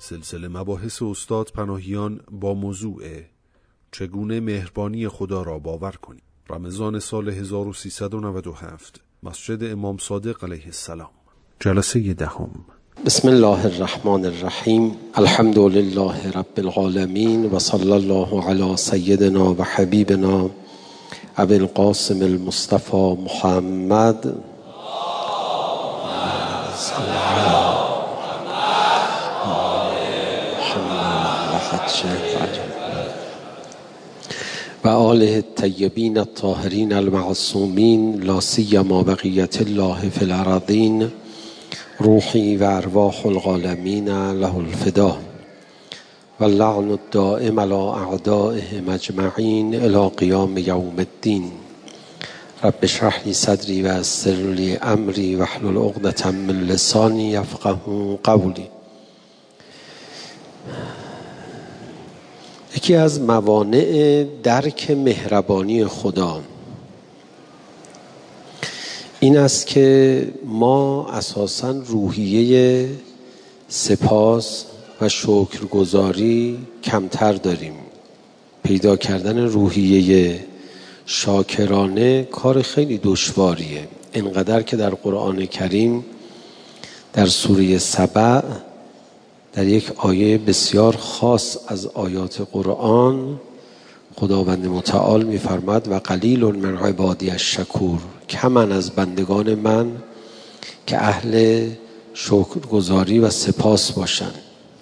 سلسله مباحث استاد پناهیان با موضوع چگونه مهربانی خدا را باور کنیم. رمضان سال 1397 مسجد امام صادق علیه السلام، جلسه دهم. بسم الله الرحمن الرحیم. الحمد لله رب العالمین و صلی الله علی سیدنا و حبیبنا ابی القاسم المصطفى محمد و آله الطیبین الطاهرین المعصومین لا سیما بقیت الله فی الارضین روحی و ارواح العالمین له الفدا و اللعن الدائم علی اعدائهم اجمعین الی قیام یوم الدین. رب اشرح لی صدری و یسر لی امری واحلل عقدة من لسانی یفقهوا قولی. یکی از موانع درک مهربانی خدا این است که ما اساساً روحیه سپاس و شکرگزاری کمتر داریم. پیدا کردن روحیه شاکرانه کار خیلی دشواریه، اینقدر که در قرآن کریم در سوره سبع در یک آیه بسیار خاص از آیات قرآن خداوند متعال می‌فرماد و قلیل من عبادی الشکور، کمن از بندگان من که اهل شکرگزاری و سپاس باشند.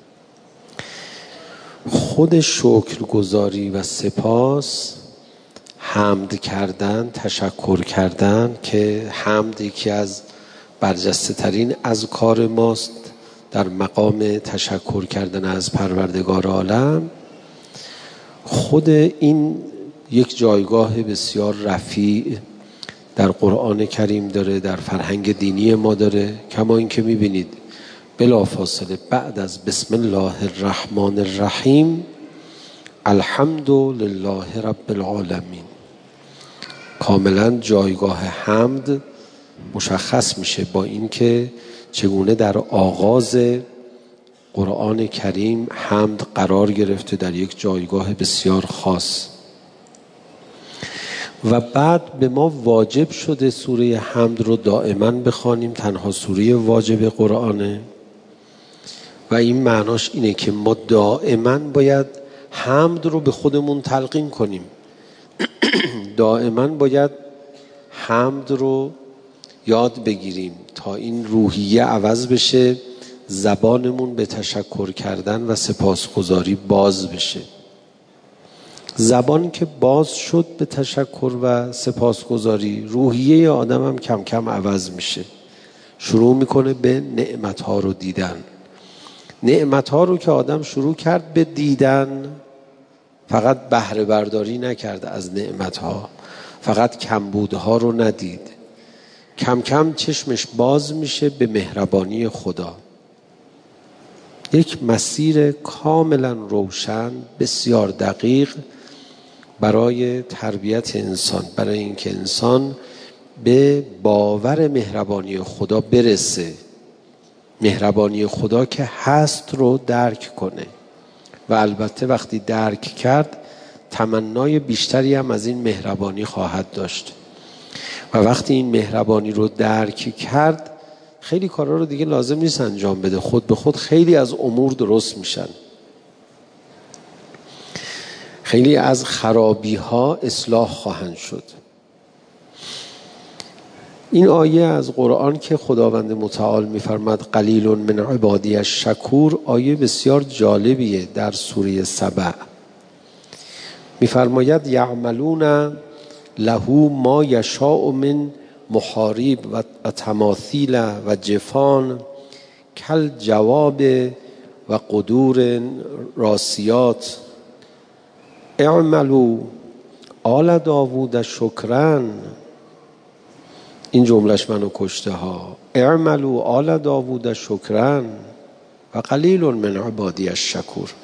خود شکرگزاری و سپاس، حمد کردن، تشکر کردن، که حمد یکی از برجسته ترین اذکار ماست در مقام تشکر کردن از پروردگار عالم، خود این یک جایگاه بسیار رفیع در قرآن کریم داره، در فرهنگ دینی ما داره. کما این که میبینید بلافاصله بعد از بسم الله الرحمن الرحیم الحمد لله رب العالمین کاملا جایگاه حمد مشخص میشه با این که چگونه در آغاز قرآن کریم حمد قرار گرفته در یک جایگاه بسیار خاص و بعد به ما واجب شده سوره حمد رو دائما بخوانیم، تنها سوره واجب قرآنه و این معناش اینه که ما دائما باید حمد رو به خودمون تلقین کنیم. دائما باید حمد رو یاد بگیریم تا این روحیه عوض بشه، زبانمون به تشکر کردن و سپاسگزاری باز بشه. زبان که باز شد به تشکر و سپاسگزاری، روحیه آدم هم کم کم عوض میشه، شروع میکنه به نعمتها رو دیدن. نعمتها رو که آدم شروع کرد به دیدن، فقط بهره برداری نکرد از نعمتها، فقط کمبودها رو ندید، کم کم چشمش باز میشه به مهربانی خدا. یک مسیر کاملا روشن، بسیار دقیق برای تربیت انسان، برای اینکه انسان به باور مهربانی خدا برسه، مهربانی خدا که هست رو درک کنه و البته وقتی درک کرد تمنای بیشتری هم از این مهربانی خواهد داشت و وقتی این مهربانی رو درک کرد خیلی کارا رو دیگه لازم نیست انجام بده، خود به خود خیلی از امور درست میشن، خیلی از خرابی ها اصلاح خواهند شد. این آیه از قرآن که خداوند متعال میفرماد قلیل من عبادی الشکور، آیه بسیار جالبیه. در سوره سبع میفرماید یعملون له ما یشاء من محاریب و تماثیل و جفان کل جواب و قدور راسیات اعملوا آل داوود شکرا. این جملهش منو کشته ها. اعملوا آل داوود شکرا و قلیل من عبادی الشکور.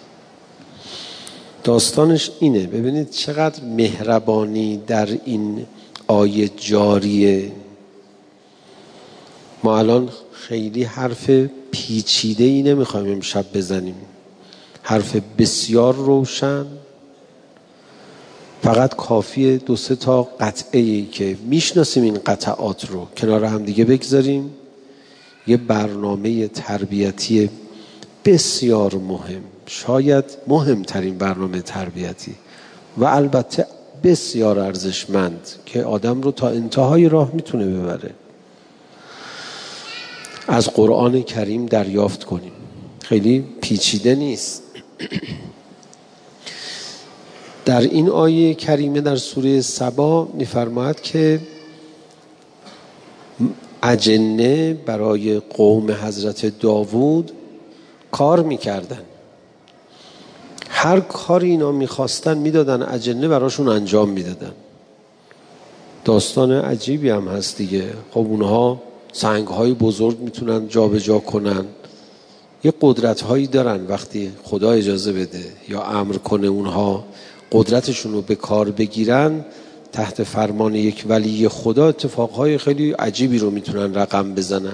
داستانش اینه. ببینید چقدر مهربانی در این آیه جاریه. ما الان خیلی حرف پیچیده ای نمیخوایم امشب بزنیم، حرف بسیار روشن، فقط کافیه 2-3 تا قطعه ای که میشناسیم این قطعات رو کنار هم دیگه بگذاریم، یه برنامه تربیتی بسیار مهم، شاید مهمترین برنامه تربیتی و البته بسیار ارزشمند که آدم رو تا انتهای راه میتونه ببره، از قرآن کریم دریافت کنیم. خیلی پیچیده نیست. در این آیه کریمه در سوره سبا می‌فرماید که اجنه برای قوم حضرت داوود کار می‌کردن، هر کاری اینا می‌خواستن میدادن، اجنه براشون انجام میدادن. داستان عجیبی هم هست دیگه. خب اونها سنگ‌های بزرگ میتونن جابجا کنن، یه قدرت‌هایی دارن، وقتی خدا اجازه بده یا امر کنه اونها قدرتشون رو به کار بگیرن، تحت فرمان یک ولی خدا اتفاقهای خیلی عجیبی رو میتونن رقم بزنن.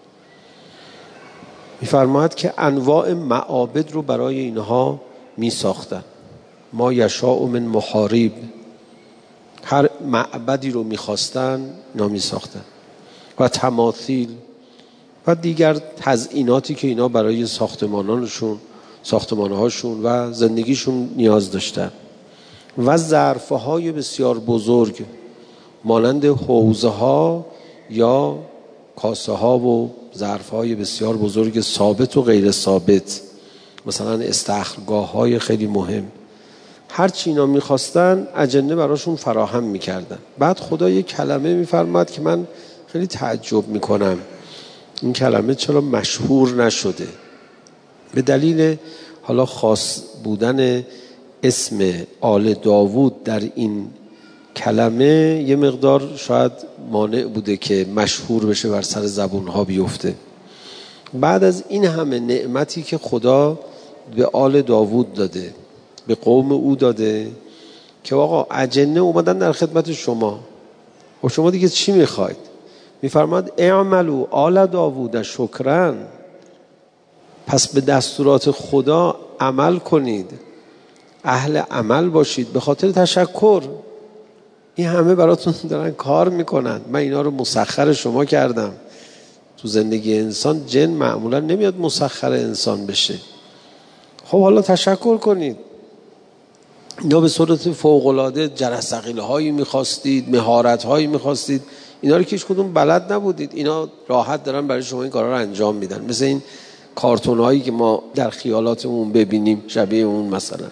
میفرماید که انواع معابد رو برای اینها میساختن، ما یشاء من محارب، هر معبدی رو میخواستن نامی ساختن، و تماثیل و دیگر تزییناتی که اینا برای ساختمانهاشون و زندگیشون نیاز داشتن، و ظرفهای بسیار بزرگ مانند حوضه ها یا کاسه ها و ظرفهای بسیار بزرگ ثابت و غیر ثابت، مثلا استخرگاه های خیلی مهم. هر چی اینا میخواستن اجنه براشون فراهم میکردن. بعد خدا یک کلمه میفرماد که من خیلی تعجب میکنم این کلمه چرا مشهور نشده. به دلیل حالا خاص بودن اسم آل داوود در این کلمه یه مقدار شاید مانع بوده که مشهور بشه، بر سر زبونها بیفته. بعد از این همه نعمتی که خدا به آل داوود داده، به قوم او داده، که آقا اجنه اومدن در خدمت شما و شما دیگه چی میخواید؟ میفرماد اعملوا آل داوود شکرا، پس به دستورات خدا عمل کنید، اهل عمل باشید به خاطر تشکر. این همه براتون دارن کار میکنن، من اینا رو مسخر شما کردم. تو زندگی انسان جن معمولا نمیاد مسخر انسان بشه. خب حالا تشکر کنید. اینا به صورت فوق‌العاده جرثقیل هایی میخواستید، مهارت هایی میخواستید، اینا رو که هیچ کدوم بلد نبودید. اینا راحت دارن برای شما این کارا رو انجام میدن، مثل این کارتون هایی که ما در خیالاتمون ببینیم شبیه اون مثلا.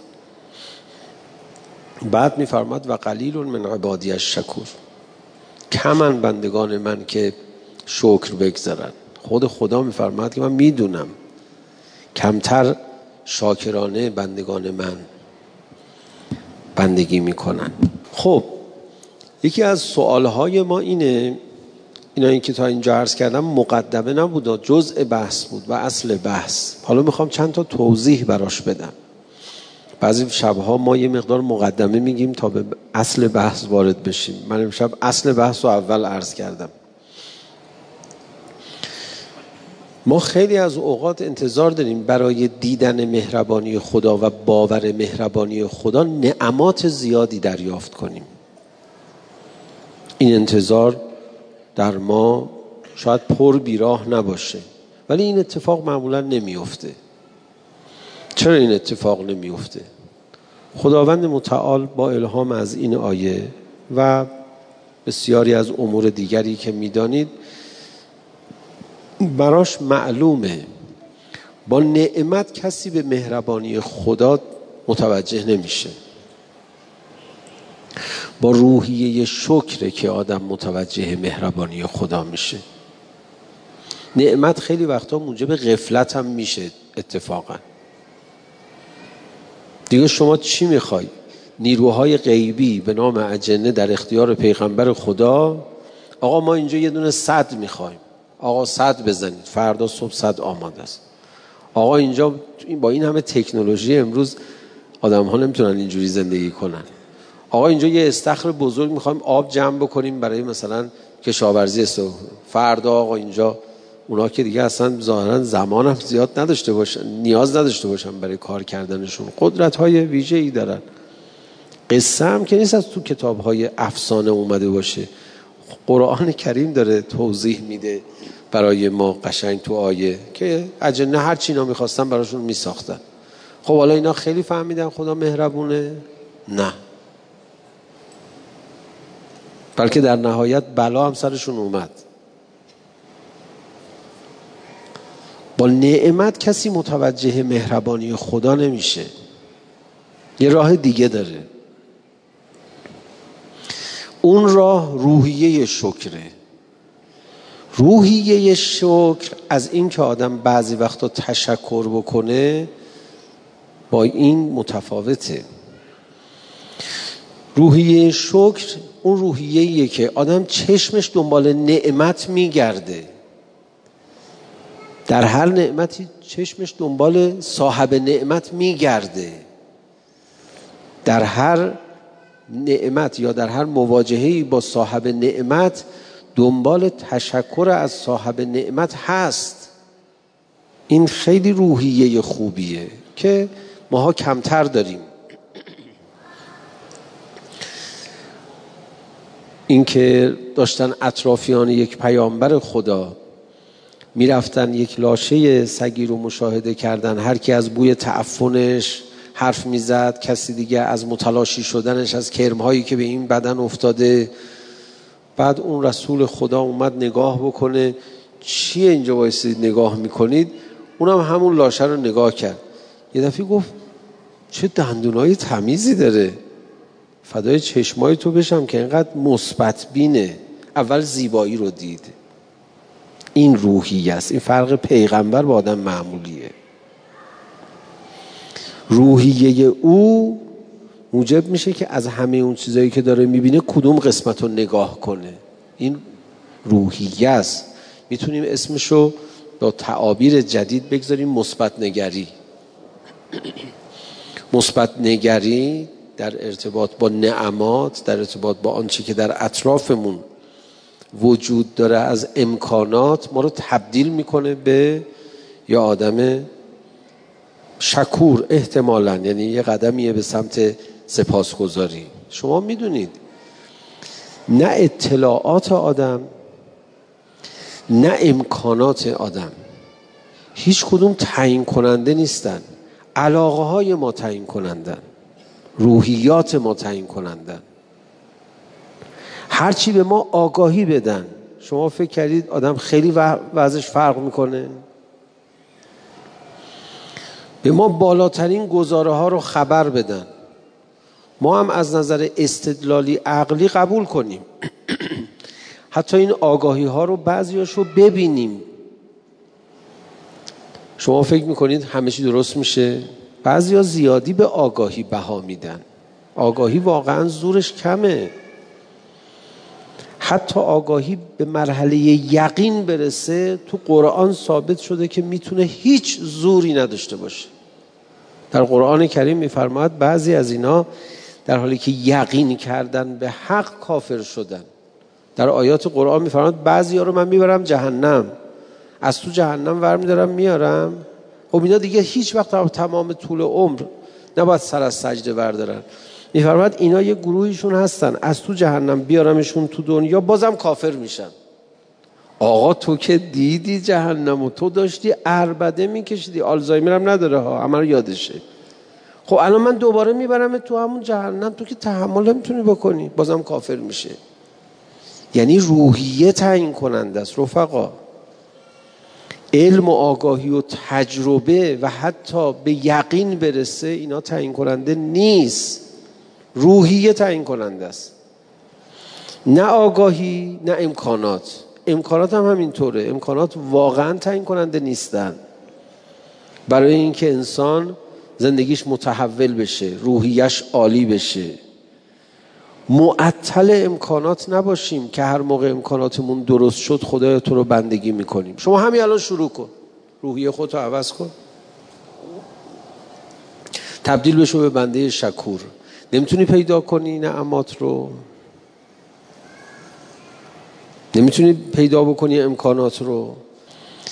بعد میفرماد و قلیل من عبادی الشکور، کمن بندگان من که شکر بگذارن. خود خدا میفرماد که من میدونم کمتر شاکرانه بندگان من بندگی میکنن. خب یکی از سوالهای ما اینایی که تا اینجا عرض کردم مقدمه نبود، جزء بحث بود و اصل بحث. حالا میخوام چند تا توضیح براش بدم. بعضی شبها ما یه مقدار مقدمه میگیم تا به اصل بحث وارد بشیم. من امشب اصل بحث رو اول عرض کردم. ما خیلی از اوقات انتظار داریم برای دیدن مهربانی خدا و باور مهربانی خدا نعمات زیادی دریافت کنیم. این انتظار در ما شاید پر بیراه نباشه، ولی این اتفاق معمولا نمیفته. چرا این اتفاق نمیفته؟ خداوند متعال با الهام از این آیه و بسیاری از امور دیگری که میدانید براش معلومه با نعمت کسی به مهربانی خدا متوجه نمیشه. با روحیه شکر که آدم متوجه مهربانی خدا میشه. نعمت خیلی وقتا موجب غفلت هم میشه اتفاقا. دیگه شما چی میخوای؟ نیروهای غیبی به نام اجنه در اختیار پیغمبر خدا، آقا ما اینجا یه دونه صد میخوایم، آقا صد بزنید، فردا صبح صد آماده است. آقا اینجا با این همه تکنولوژی امروز آدم ها نمیتونن اینجوری زندگی کنن. آقا اینجا یه استخر بزرگ میخوایم آب جمع بکنیم برای مثلا کشاورزی فردا آقا اینجا اونا که دیگه اصلا ظاهرا زمان هم زیاد نداشته باشن، نیاز نداشته باشن برای کار کردنشون، قدرت‌های ویژه‌ای دارن. قصه هم که نیست از تو کتاب‌های افسانه اومده باشه، قرآن کریم داره توضیح میده برای ما قشنگ تو آیه که اجنه هر چی اینا میخواستن براشون میساختن. خب حالا اینا خیلی فهمیدن خدا مهربونه؟ نه، بلکه در نهایت بلا هم سرشون اومد. با نعمت کسی متوجه مهربانی خدا نمیشه، یه راه دیگه داره. اون راه روحیه شکره. روحیه شکر از این که آدم بعضی وقتا تشکر بکنه با این متفاوته. روحیه شکر اون روحیه‌ایه که آدم چشمش دنبال نعمت میگرده، در هر نعمتی چشمش دنبال صاحب نعمت میگرده، در هر نعمت یا در هر مواجهه‌ای با صاحب نعمت دنبال تشکر از صاحب نعمت هست. این خیلی روحیه خوبیه که ماها کمتر داریم. این که داشتن اطرافیان یک پیامبر خدا میرفتن یک لاشه سگی رو مشاهده کردن، هر کی از بوی تعفنش حرف میزد، کسی دیگه از متلاشی شدنش از کرمهایی که به این بدن افتاده. بعد اون رسول خدا اومد نگاه بکنه، چیه اینجا وایسید نگاه میکنید؟ اونم همون لاشه رو نگاه کرد. یه دفعه گفت چه دندونای تمیزی داره، فدای چشمای تو بشم که اینقدر مثبت بینه. اول زیبایی رو دید. این روحیه است. این فرق پیغمبر با آدم معمولیه. روحیه او موجب میشه که از همه اون چیزایی که داره میبینه کدوم قسمت رو نگاه کنه. این روحیه است. میتونیم اسمشو با تعابیر جدید بگذاریم مثبت نگری. مثبت نگری در ارتباط با نعمات، در ارتباط با آنچه که در اطرافمون وجود داره از امکانات، ما رو تبدیل میکنه به یه آدم شکور احتمالاً، یعنی یه قدمیه به سمت سپاسگزاری. شما میدونید نه اطلاعات آدم نه امکانات آدم هیچ کدوم تعیین کننده نیستن. علاقه های ما تعیین کنندن، روحیات ما تعیین کنندن. هرچی به ما آگاهی بدن، شما فکر کردید آدم خیلی وضعش فرق میکنه؟ به ما بالاترین گزاره ها رو خبر بدن، ما هم از نظر استدلالی عقلی قبول کنیم. حتی این آگاهی ها رو بعضیاشو ببینیم. شما فکر میکنید همه چی درست میشه؟ بعضیا زیادی به آگاهی بها میدن. آگاهی واقعا زورش کمه. حتی آگاهی به مرحله یقین برسه، تو قرآن ثابت شده که میتونه هیچ زوری نداشته باشه. در قرآن کریم میفرماید بعضی از اینا در حالی که یقین کردن به حق کافر شدن. در آیات قرآن میفرماید بعضی ها رو من میبرم جهنم، از تو جهنم ور میدارم میارم. خب اینا دیگه هیچ وقت تمام طول عمر نباید سر از سجده بردارن. میفرماید اینا یه گروهیشون هستن از تو جهنم بیارمشون تو دنیا بازم کافر میشن. آقا تو که دیدی جهنم و تو داشتی عربده میکشیدی، آلزایمر هم نداره ها، همه رو یادشه. خب الان من دوباره میبرم تو همون جهنم، تو که تحمل نمیتونی بکنی، بازم کافر میشه. یعنی روحیه تعیین کننده است رفقا. علم و آگاهی و تجربه و حتی به یقین برسه اینا تعیین کننده نیست. روحیه تعیین کننده است، نه آگاهی نه امکانات. امکانات هم همینطوره. امکانات واقعا تعیین کننده نیستن برای اینکه انسان زندگیش متحول بشه، روحیش عالی بشه. معطل امکانات نباشیم که هر موقع امکاناتمون درست شد خدای تو رو بندگی میکنیم. شما همین الان شروع کن، روحیه خودتو عوض کن، تبدیل بشو به بنده شکور. نمیتونی پیدا کنی نعمات رو، نمیتونی پیدا بکنی امکانات رو،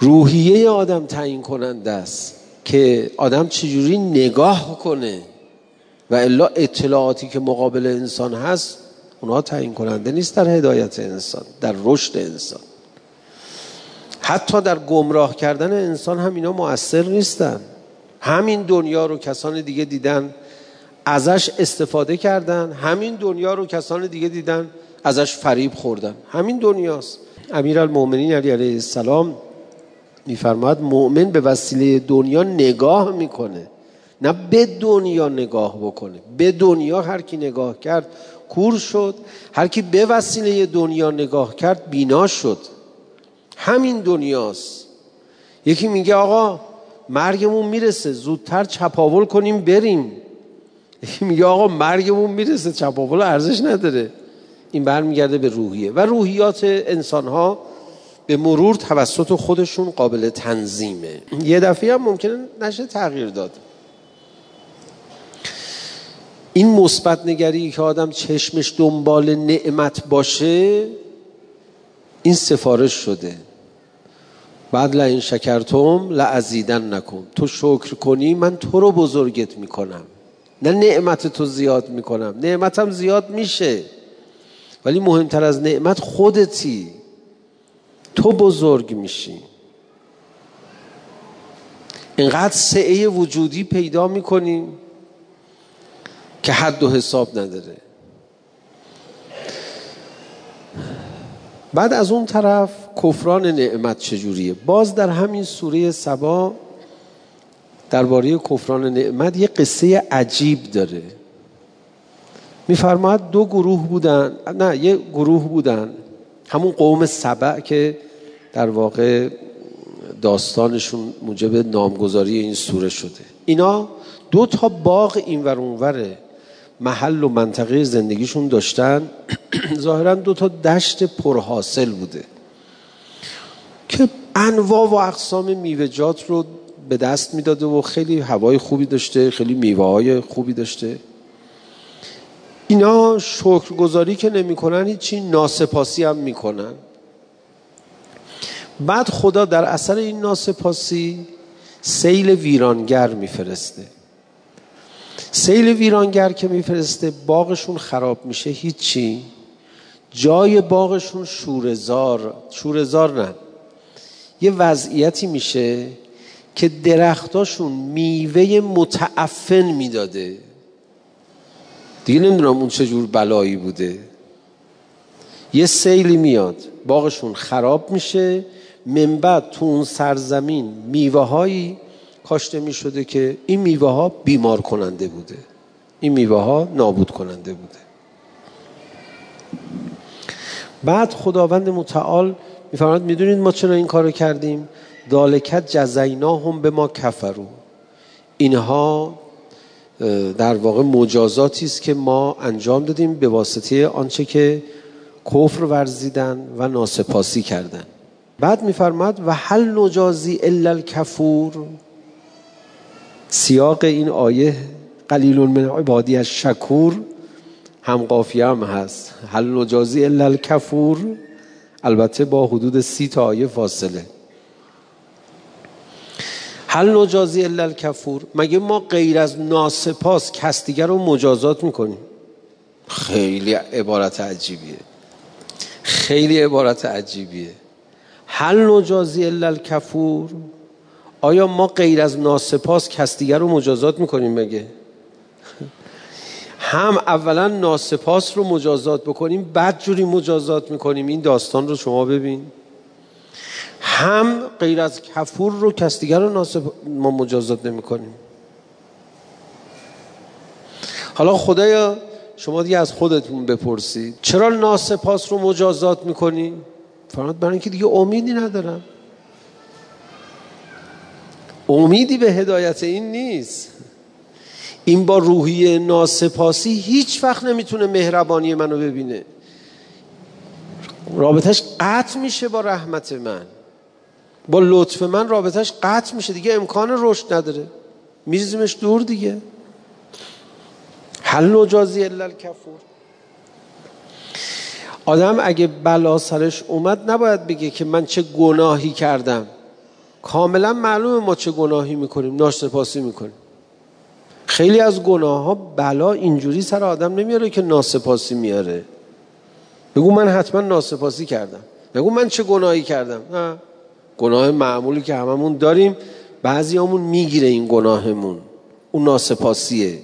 روحیه آدم تعیین کننده است که آدم چجوری نگاه کنه، و الا اطلاعاتی که مقابل انسان هست اونها تعیین کننده نیست در هدایت انسان، در رشد انسان. حتی در گمراه کردن انسان هم اینا مؤثر نیستن. همین دنیا رو کسان دیگه دیدن ازش استفاده کردن، همین دنیا رو کسان دیگه دیدن ازش فریب خوردن. همین دنیاست. امیرالمومنین علی علیه السلام میفرماید مؤمن به وسیله دنیا نگاه میکنه، نه به دنیا نگاه بکنه. به دنیا هر کی نگاه کرد کور شد، هر کی به وسیله دنیا نگاه کرد بینا شد. همین دنیاست. یکی میگه آقا مرگمون میرسه زودتر چپاول کنیم بریم، یکی میگه آقا مرگمون میرسه چپاول ارزش نداره. این برمیگرده به روحیه و روحیات انسان‌ها به مرور توسط خودشون قابل تنظیمه. یه دفعه هم ممکنه نشه تغییر داد. این مثبت نگری که آدم چشمش دنبال نعمت باشه، این سفارش شده. بعد لئن شکرتم لازیدنکم، تو شکر کنی من تو رو بزرگت میکنم، نه نعمت تو زیاد میکنم. نعمتم زیاد میشه ولی مهمتر از نعمت خودتی، تو بزرگ میشی. اینقدر سعه وجودی پیدا میکنیم که حد و حساب نداره. بعد از اون طرف کفران نعمت چجوریه؟ باز در همین سوره سبا درباره کفران نعمت یه قصه عجیب داره. میفرماید یه گروه بودن، همون قوم سبع که در واقع داستانشون موجب نامگذاری این سوره شده. اینا 2 باغ اینور اونور محل و منطقه زندگیشون داشتن. ظاهراً 2 دشت پرحاصل بوده که انواع و اقسام میوه‌جات رو به دست میداده و خیلی هوای خوبی داشته، خیلی میوه‌های خوبی داشته. اینا شکرگزاری که نمی کنن هیچی، ناسپاسی هم میکنن. بعد خدا در اثر این ناسپاسی سیل ویرانگر میفرسته. سیل ویرانگر که میفرسته باغشون خراب میشه، هیچی. جای باغشون شوره‌زار نه، یه وضعیتی میشه که درختاشون میوه متعفن میداده. دیگه نمیدونم اون چجور بلایی بوده. یه سیلی میاد باغشون خراب میشه، من بعد تو اون سرزمین میوه هایی کاشته میشده که این میوه ها بیمار کننده بوده، این میوه ها نابود کننده بوده. بعد خداوند متعال میفرماید میدونید ما چرا این کارو کردیم؟ ذالک جزیناهم بما کفروا، اینها در واقع مجازاتی است که ما انجام دادیم به واسطه آنچه که کفر ورزیدن و ناسپاسی کردن. بعد میفرماد و هل نجازی الا الکفور. سیاق این آیه قلیل من عبادی الشکور هم قافیه هم هست. هل نجازی الا الکفور، البته با حدود 30 آیه فاصله. هل نجازی الا الکفور، مگه ما غیر از ناسپاس کس دیگر رو مجازات میکنیم؟ خیلی عبارت عجیبیه. هل نجازی الا الکفور، آیا ما غیر از ناسپاس کس دیگر رو مجازات میکنیم مگه؟ هم اولا ناسپاس رو مجازات بکنیم بعد جوری مجازات میکنیم، این داستان رو شما ببین. هم غیر از کفور رو کس دیگر رو ما مجازات نمی کنیم. حالا خدایا شما دیگه از خودتون بپرسید چرا ناسپاس رو مجازات میکنی؟ فرمود برای اینکه دیگه امیدی ندارم. امیدی به هدایت این نیست. این با روحیه ناسپاسی هیچ وقت نمیتونه مهربانی منو ببینه. رابطش قطع میشه با رحمت من، با لطف من رابطش قطع میشه، دیگه امکان رشد نداره، میریزیمش دور دیگه. هل نجازی الا الکفور. آدم اگه بلا سرش اومد نباید بگه که من چه گناهی کردم، کاملا معلومه ما چه گناهی میکنیم، ناسپاسی میکنیم. خیلی از گناه ها بلا اینجوری سر آدم نمیاره که ناسپاسی میاره. بگو من حتما ناسپاسی کردم، بگو من چه گناهی کردم. نه، گناه معمولی که هممون داریم، بعضیامون میگیره این گناهمون، اون ناسپاسیه.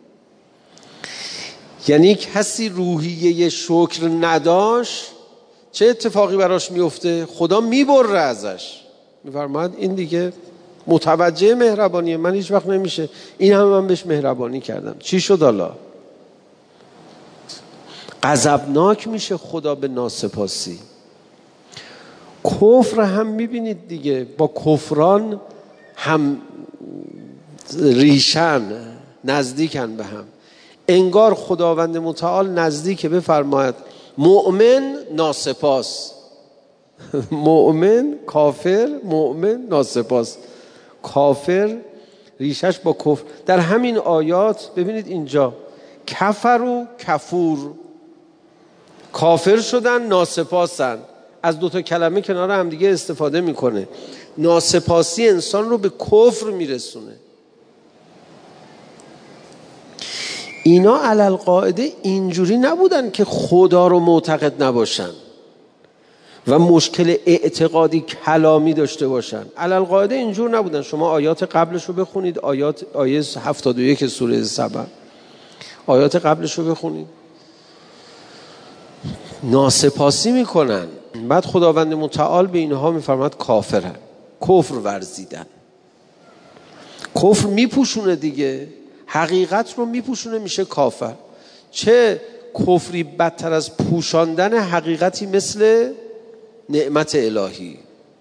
یعنی کسی روحیه شکر نداشت چه اتفاقی براش میفته؟ خدا میبره ازش، میفرماید این دیگه متوجه مهربانیه من هیچ وقت نمیشه، این همه من بهش مهربانی کردم، چی شد حالا؟ غضبناک میشه خدا به ناسپاسی. کفر هم میبینید دیگه، با کفران هم ریشن، نزدیکن به هم. انگار خداوند متعال نزدیکه بفرماید مؤمن ناسپاس، مؤمن کافر، مؤمن ناسپاس. کافر ریشش با کفر. در همین آیات ببینید اینجا کفر و کفور، کافر شدن، ناسپاسن. از دوتا کلمه کنار هم دیگه استفاده میکنه. ناسپاسی انسان رو به کفر میرسونه. اینا علل قاعده اینجوری نبودن که خدا رو معتقد نباشن و مشکل اعتقادی کلامی داشته باشن. علل قاعده اینجور نبودن. شما آیات قبلش رو بخونید، آیه 71 سوره سبع، آیات قبلش رو بخونید. ناسپاسی میکنن، بعد خداوند متعال به اینها میفرماد کافرن، کفر ورزیدن. کفر میپوشونه دیگه، حقیقت رو میپوشونه، میشه کافر. چه کفری بدتر از پوشاندن حقیقتی مثل نعمت الهی.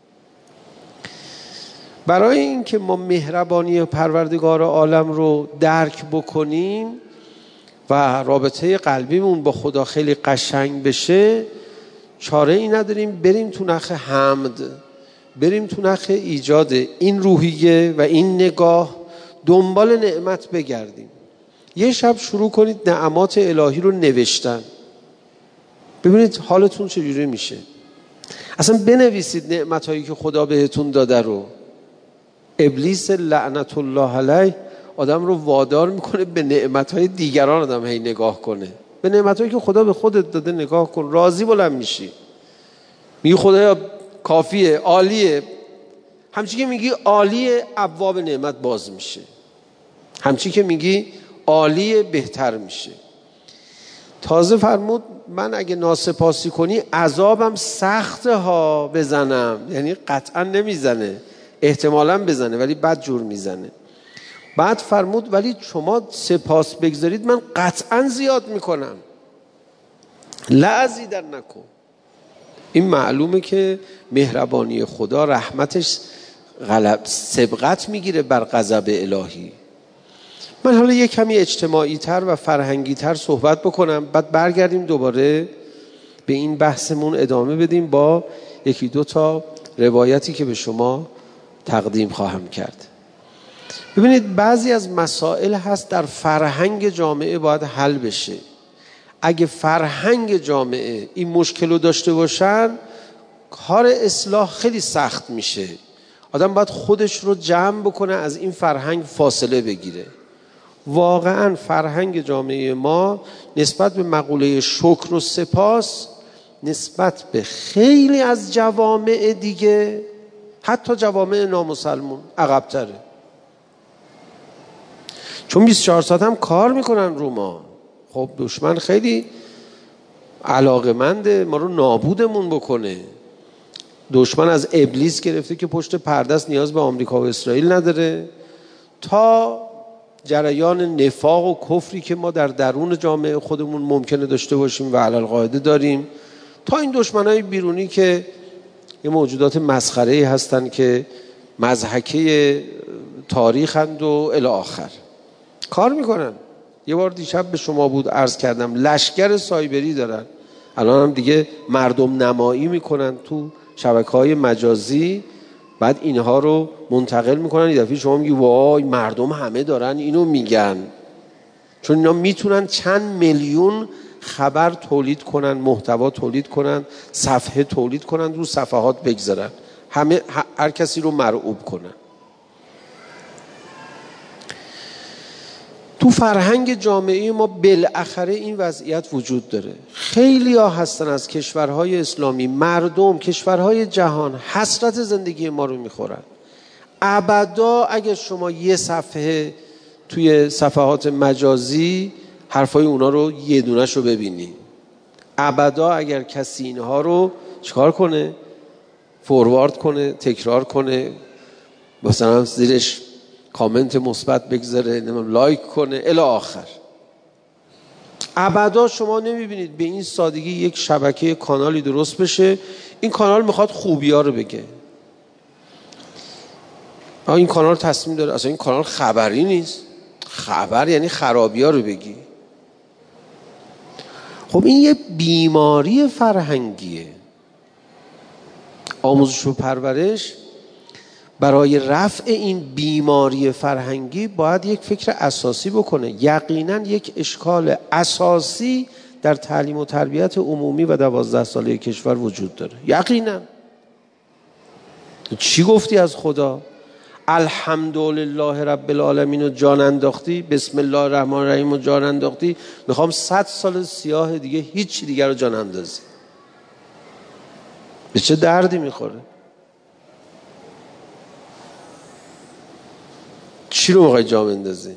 برای اینکه ما مهربانی پروردگار عالم رو درک بکنیم و رابطه قلبیمون با خدا خیلی قشنگ بشه، چاره ای نداریم بریم تو نخ حمد، بریم تو نخ ایجاد این روحیه و این نگاه، دنبال نعمت بگردیم. یه شب شروع کنید نعمات الهی رو نوشتن، ببینید حالتون چجوری میشه. اصلا بنویسید نعمتایی که خدا بهتون داده رو. ابلیس لعنت الله علیه آدم رو وادار میکنه به نعمتهای دیگران آدم هی نگاه کنه. به نعمتهایی که خدا به خودت داده نگاه کن، راضی بلند میشی، میگی خدایا کافیه، عالیه. همچی که میگی عالیه، ابواب نعمت باز میشه. همچی که میگی عالیه، بهتر میشه. تازه فرمود من اگه ناسپاسی کنی عذابم سخته ها بزنم. یعنی قطعا نمیزنه، احتمالاً بزنه ولی بد جور میزنه. بعد فرمود ولی شما سپاس بگذارید من قطعا زیاد میکنم، لازیدنکم. این معلومه که مهربانی خدا، رحمتش سبقت میگیره بر غضب الهی. من حالا یک کمی اجتماعی تر و فرهنگی تر صحبت بکنم، بعد برگردیم دوباره به این بحثمون ادامه بدیم با یکی دو تا روایتی که به شما تقدیم خواهم کرد. ببینید بعضی از مسائل هست در فرهنگ جامعه باید حل بشه. اگه فرهنگ جامعه این مشکل رو داشته باشن، کار اصلاح خیلی سخت میشه. آدم باید خودش رو جمع بکنه، از این فرهنگ فاصله بگیره. واقعا فرهنگ جامعه ما نسبت به مقوله شکر و سپاس نسبت به خیلی از جوامع دیگه، حتی جوامع نامسلمون، عقب‌تره. چون 24 ساعت هم کار میکنن رو ما. خب دشمن خیلی علاقمنده ما رو نابودمون بکنه. دشمن از ابلیس گرفته که پشت پرده است، نیاز به آمریکا و اسرائیل نداره، تا جریان نفاق و کفری که ما در درون جامعه خودمون ممکنه داشته باشیم و علل قاعده داریم، تا این دشمنای بیرونی که یه موجودات مسخره‌ای هستن که مضحکه تاریخند و الی آخر کار میکنن. یه بار دیشب به شما بود عرض کردم لشکر سایبری دارن، الان هم دیگه مردم نمایی میکنن تو شبکه‌های مجازی، بعد اینها رو منتقل میکنن. یه دفعه شما میگی وای مردم همه دارن اینو میگن، چون اینا میتونن چند میلیون خبر تولید کنن، محتوا تولید کنن، صفحه تولید کنن، رو صفحات بگذارن. هر کسی رو مرعوب کنن. تو فرهنگ جامعه ما بالاخره این وضعیت وجود داره. خیلی ها هستن از کشورهای اسلامی، مردم کشورهای جهان حسرت زندگی ما رو میخورن. ابدا اگر شما یه صفحه توی صفحات مجازی حرفای اونا رو یه دونش رو ببینی، ابدا اگر کسی اینها رو چیکار کنه، فوروارد کنه، تکرار کنه، مثلا زیرش کامنت مثبت بگذاره، لایک کنه الی آخر، ابدا شما نمیبینید به این سادگی یک شبکه کانالی درست بشه. این کانال میخواد خوبی ها رو بگه، این کانال تصمیم داره اصلا این کانال خبری نیست، خبر یعنی خرابی ها رو بگی. خب این یه بیماری فرهنگیه. آموزش و پرورش برای رفع این بیماری فرهنگی باید یک فکر اساسی بکنه. یقینا یک اشکال اساسی در تعلیم و تربیت عمومی و 12 ساله کشور وجود داره. یقینا. چی گفتی از خدا؟ الحمدلله رب العالمین رو جان انداختی، بسم الله الرحمن الرحیم رو جان انداختی، میخوام 100 سال سیاه دیگه هیچ دیگر رو جان اندازی. به چه دردی میخوره؟ چی رو میخوای جا بندازی؟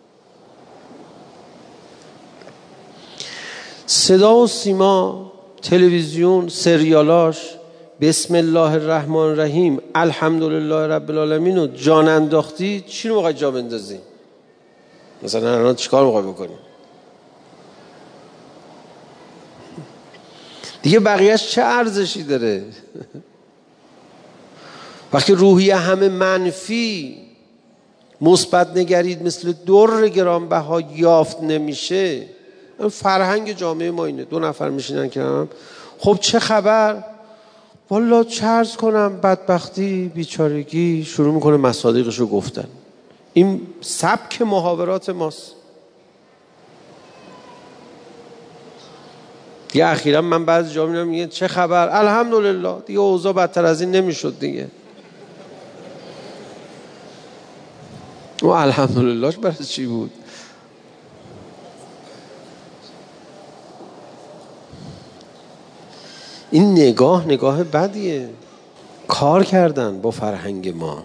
صدا و سیما، تلویزیون، سریالاش بسم الله الرحمن الرحیم الحمدلله رب العالمین رو جان انداختی، چی رو میخوای جا بندازی؟ مثلا الان چیکار میخوای بکنی؟ دیگه بقیهش چه ارزشی داره؟ وقتی روحیه همه منفی، مثبت نگرید مثل در گرانبها یافت نمیشه. فرهنگ جامعه ما اینه. 2 نفر میشینن که هم خب چه خبر؟ والا چه عرض کنم، بدبختی، بیچارگی، شروع میکنه مصادیقش رو گفتن. این سبک محاورات ماست. دیگه اخیرا من بعضی جا میبینم میگه چه خبر؟ الحمدلله. دیگه اوضاع بدتر از این نمیشد دیگه. و الحمدللهش برای چی بود؟ این نگاه بدیه. کار کردن با فرهنگ ما.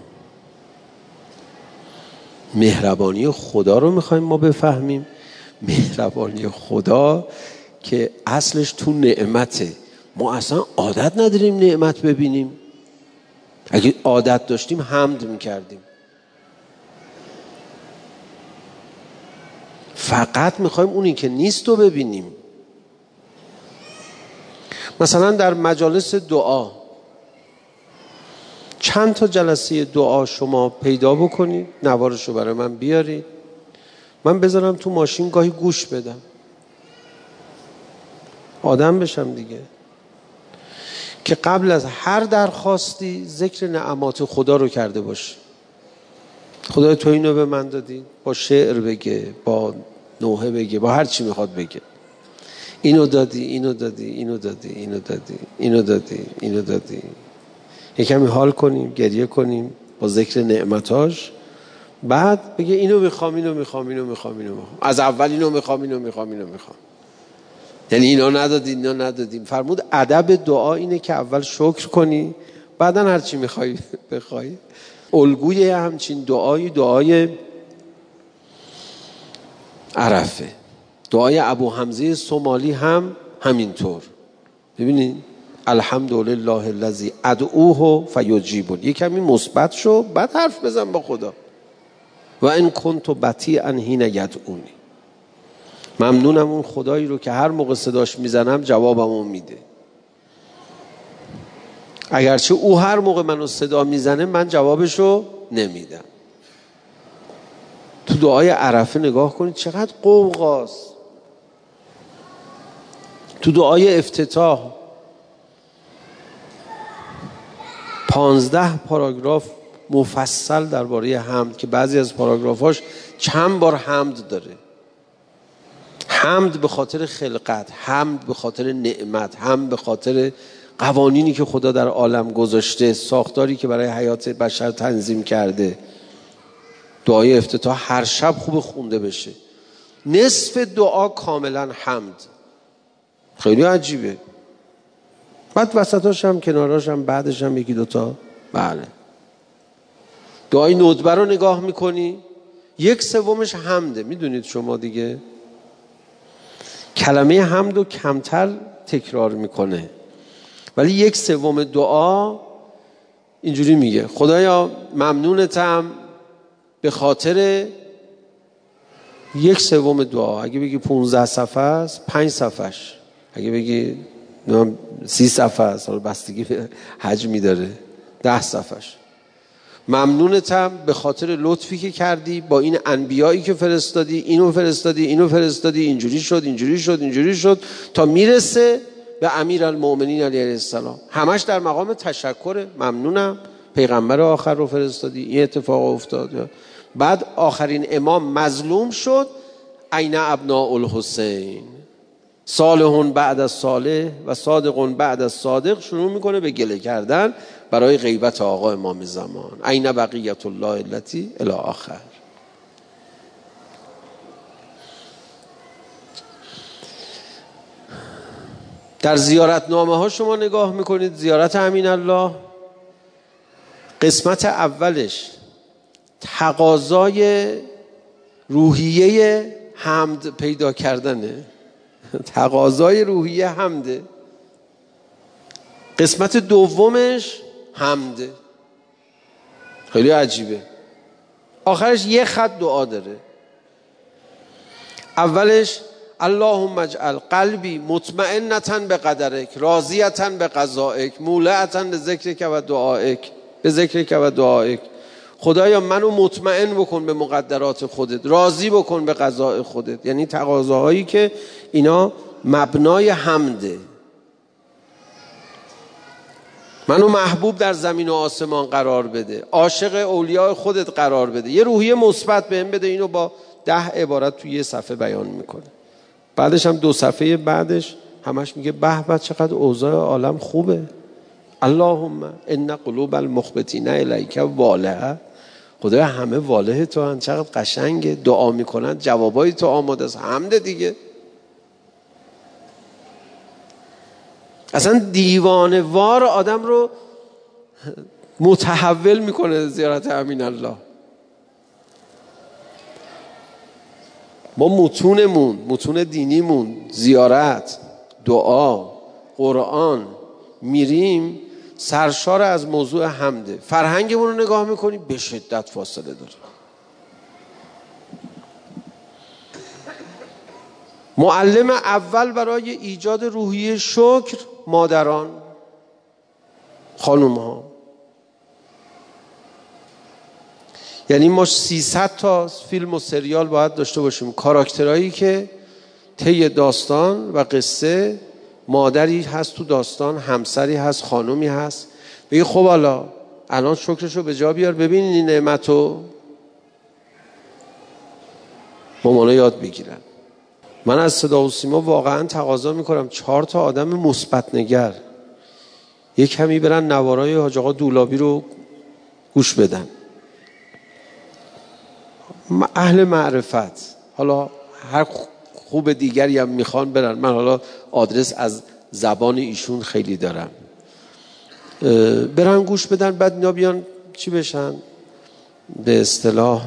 مهربانی خدا رو میخوایم ما بفهمیم. مهربانی خدا که اصلش تو نعمته. ما اصلا عادت نداریم نعمت ببینیم. اگه عادت داشتیم حمد میکردیم. فقط میخوایم اونی که نیست رو ببینیم. مثلا در مجالس دعا چند تا جلسه دعا شما پیدا بکنید، نوارشو برای من بیارید، من بذارم تو ماشین گاهی گوش بدم، آدم بشم دیگه، که قبل از هر درخواستی ذکر نعمات خدا رو کرده باشی. خدای تو اینو به من دادی، با شعر بگه، با نوحه بگه، با هر چی میخواد بگه. اینو دادی، اینو دادی، اینو دادی، اینو دادی، اینو دادی، اینو دادی. یکمی حال کنیم، گریه کنیم با ذکر نعمتاش. بعد بگه اینو میخوام، اینو میخوام، اینو میخوام، اینو میخوام. از اول اینو میخوام، اینو میخوام، اینو میخوام. یعنی اینا ندادیم، اینا ندادیم. فرمود ادب دعا اینه که اول شکر کنی، بعدن هر چی میخوای بخوای. الگوی همچین دعای عرفه. دعای ابو حمزه سومالی هم همینطور. ببینید الحمدلله الذی ادعوه فیجیبنی. یکمی مثبت شو، بعد حرف بزن با خدا. و ان کنت بطیئا حین یدعونی. ممنونم اون خدایی رو که هر موقع صداش میزنم جوابمو میده. اگرچه او هر موقع منو صدا میزنه من جوابشو نمیدم. تو دعای عرفه نگاه کنید چقدر قوقاست. تو دعای افتتاح 15 پاراگراف مفصل درباره حمد که بعضی از پاراگرافاش چند بار حمد داره. حمد به خاطر خلقت، حمد به خاطر نعمت، حمد به خاطر قوانینی که خدا در عالم گذاشته، ساختاری که برای حیات بشر تنظیم کرده. دعای افتتاح هر شب خوب خونده بشه. نصف دعا کاملا حمد. خیلی عجیبه. بعد وسطاش هم کناراش هم بعدش هم یکی دوتا. بله. دعای ندبه رو نگاه میکنی 1/3 حمده. میدونید شما دیگه کلمه حمد رو کمتر تکرار میکنه، ولی 1/3 دعا اینجوری میگه: خدایا ممنونتم به خاطر 1/3 دعا. اگه بگی 15 صفحه است 5 صفحش، اگه بگی 30 صفحه است، حالا بستگی به حجمی داره، 10 صفحش. ممنونتم به خاطر لطفی که کردی با این انبیایی که فرستادی، اینو فرستادی، اینجوری شد تا میرسه به امیرالمؤمنین علیه السلام. همش در مقام تشکر. ممنونم پیغمبر آخر رو فرستادی، این اتفاق افتاد. بعد آخرین امام مظلوم شد، این ابناء الحسین، صالحون بعد از صالح و صادقون بعد از صادق. شروع میکنه به گله کردن برای غیبت آقا امام زمان. این بقیت الله التی الی آخر. در زیارتنامه ها شما نگاه میکنید، زیارت امین الله قسمت اولش تقاضای روحیه حمد پیدا کردنه. تقاضای روحیه حمده. قسمت دومش حمده. خیلی عجیبه. آخرش یه خط دعا داره. اولش اللهم اجعل قلبی مطمئنة بقدرک راضیة بقضائک مولعة لذکرک و دعائک به ذکرک و دعائک. خدایا منو مطمئن بکن به مقدرات خودت، راضی بکن به قضاء خودت. یعنی تقاضاهایی که اینا مبنای حمده. منو محبوب در زمین و آسمان قرار بده، عاشق اولیاء خودت قرار بده، یه روحیه مثبت بهم بده. اینو با 10 عبارت توی یه صفحه بیان میکنه. بعدش هم 2 صفحه بعدش همش میگه به به چقدر اوضاع عالم خوبه. اللهم ان قلوب المخبتین الیک والهه. خدایا همه واله تو هن، چقدر قشنگه. دعا میکنن جوابای تو آماده است. حمد دیگه. اصلا دیوانه وار آدم رو متحول میکنه زیارت امین الله. ما متون دینیمون زیارت، دعا، قرآن میریم سرشار از موضوع حمده. فرهنگمون رو نگاه میکنیم به شدت فاصله داره. معلم اول برای ایجاد روحیه شکر مادران، خانوم ها. یعنی ما 300 تا فیلم و سریال باید داشته باشیم، کاراکترهایی که طی داستان و قصه مادری هست تو داستان، همسری هست، خانومی هست. بگی خب حالا الان شکرشو به جا بیار، ببین این نعمتو. مامانا یاد بگیرن. من از صدا و سیما واقعا تقاضا میکنم 4 تا آدم مثبت نگر یک کمی برن نوارای حاج آقا دولابی رو گوش بدن. اهل معرفت، حالا هر خوب دیگری هم میخوان برن. من حالا آدرس از زبان ایشون خیلی دارم. برن گوش بدن، بعد اینا بیان چی بشن؟ به اصطلاح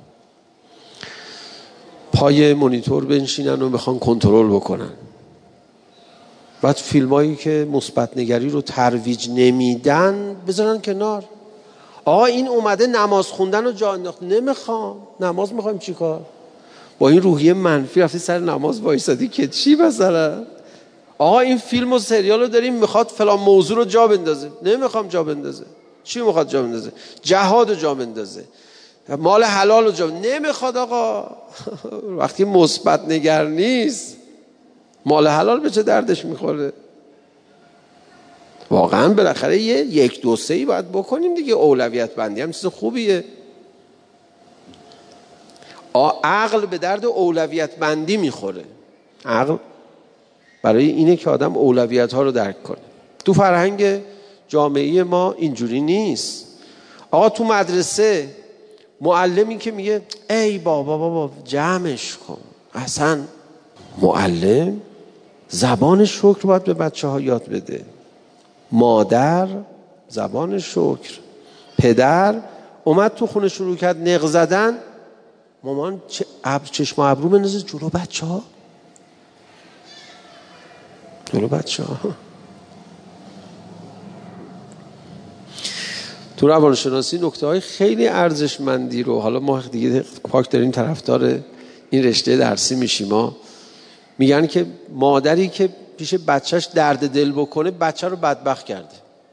پای مونیتور بنشینن و بخوان کنترل بکنن. بعد فیلمایی که مثبت نگری رو ترویج نمیدن بذارن کنار. آقا این اومده نماز خوندن رو جا انداخت. نمیخوام. نماز میخوایم چی کار؟ با این روحیه منفی رفتی سر نماز وایسادی که چی مثلا؟ آقا این فیلم و سریال رو داریم میخواد فلان موضوع رو جا بندازه. نمیخوام جا بندازه. چی میخواد جا بندازه؟ جهاد رو جا بندازه، مال حلال رو جا نمیخواد. آقا وقتی مثبت نگر نیست مال حلال به چه دردش میخوره؟ واقعا بالاخره 1 2 3 باید بکنیم دیگه. اولویت بندی هم چیز خوبیه. عقل به درد اولویت بندی میخوره. عقل برای اینه که آدم اولویت ها رو درک کنه. تو فرهنگ جامعه ما اینجوری نیست. آقا تو مدرسه معلمی که میگه ای بابا جمعش کن، اصلا معلم زبان شکر باید به بچه ها یاد بده. مادر زبان شکر، پدر اومد تو خونه شروع کرد نق زدن، مامان چشم و ابرو بندازه جلو بچه ها. تو روانشناسی نکته های خیلی ارزشمندی رو، حالا ما دیگه پاک داریم طرفدار این رشته درسی میشیم، ما میگن که مادری که پیش بچهش درد دل بکنه بچه رو بدبخت کرده.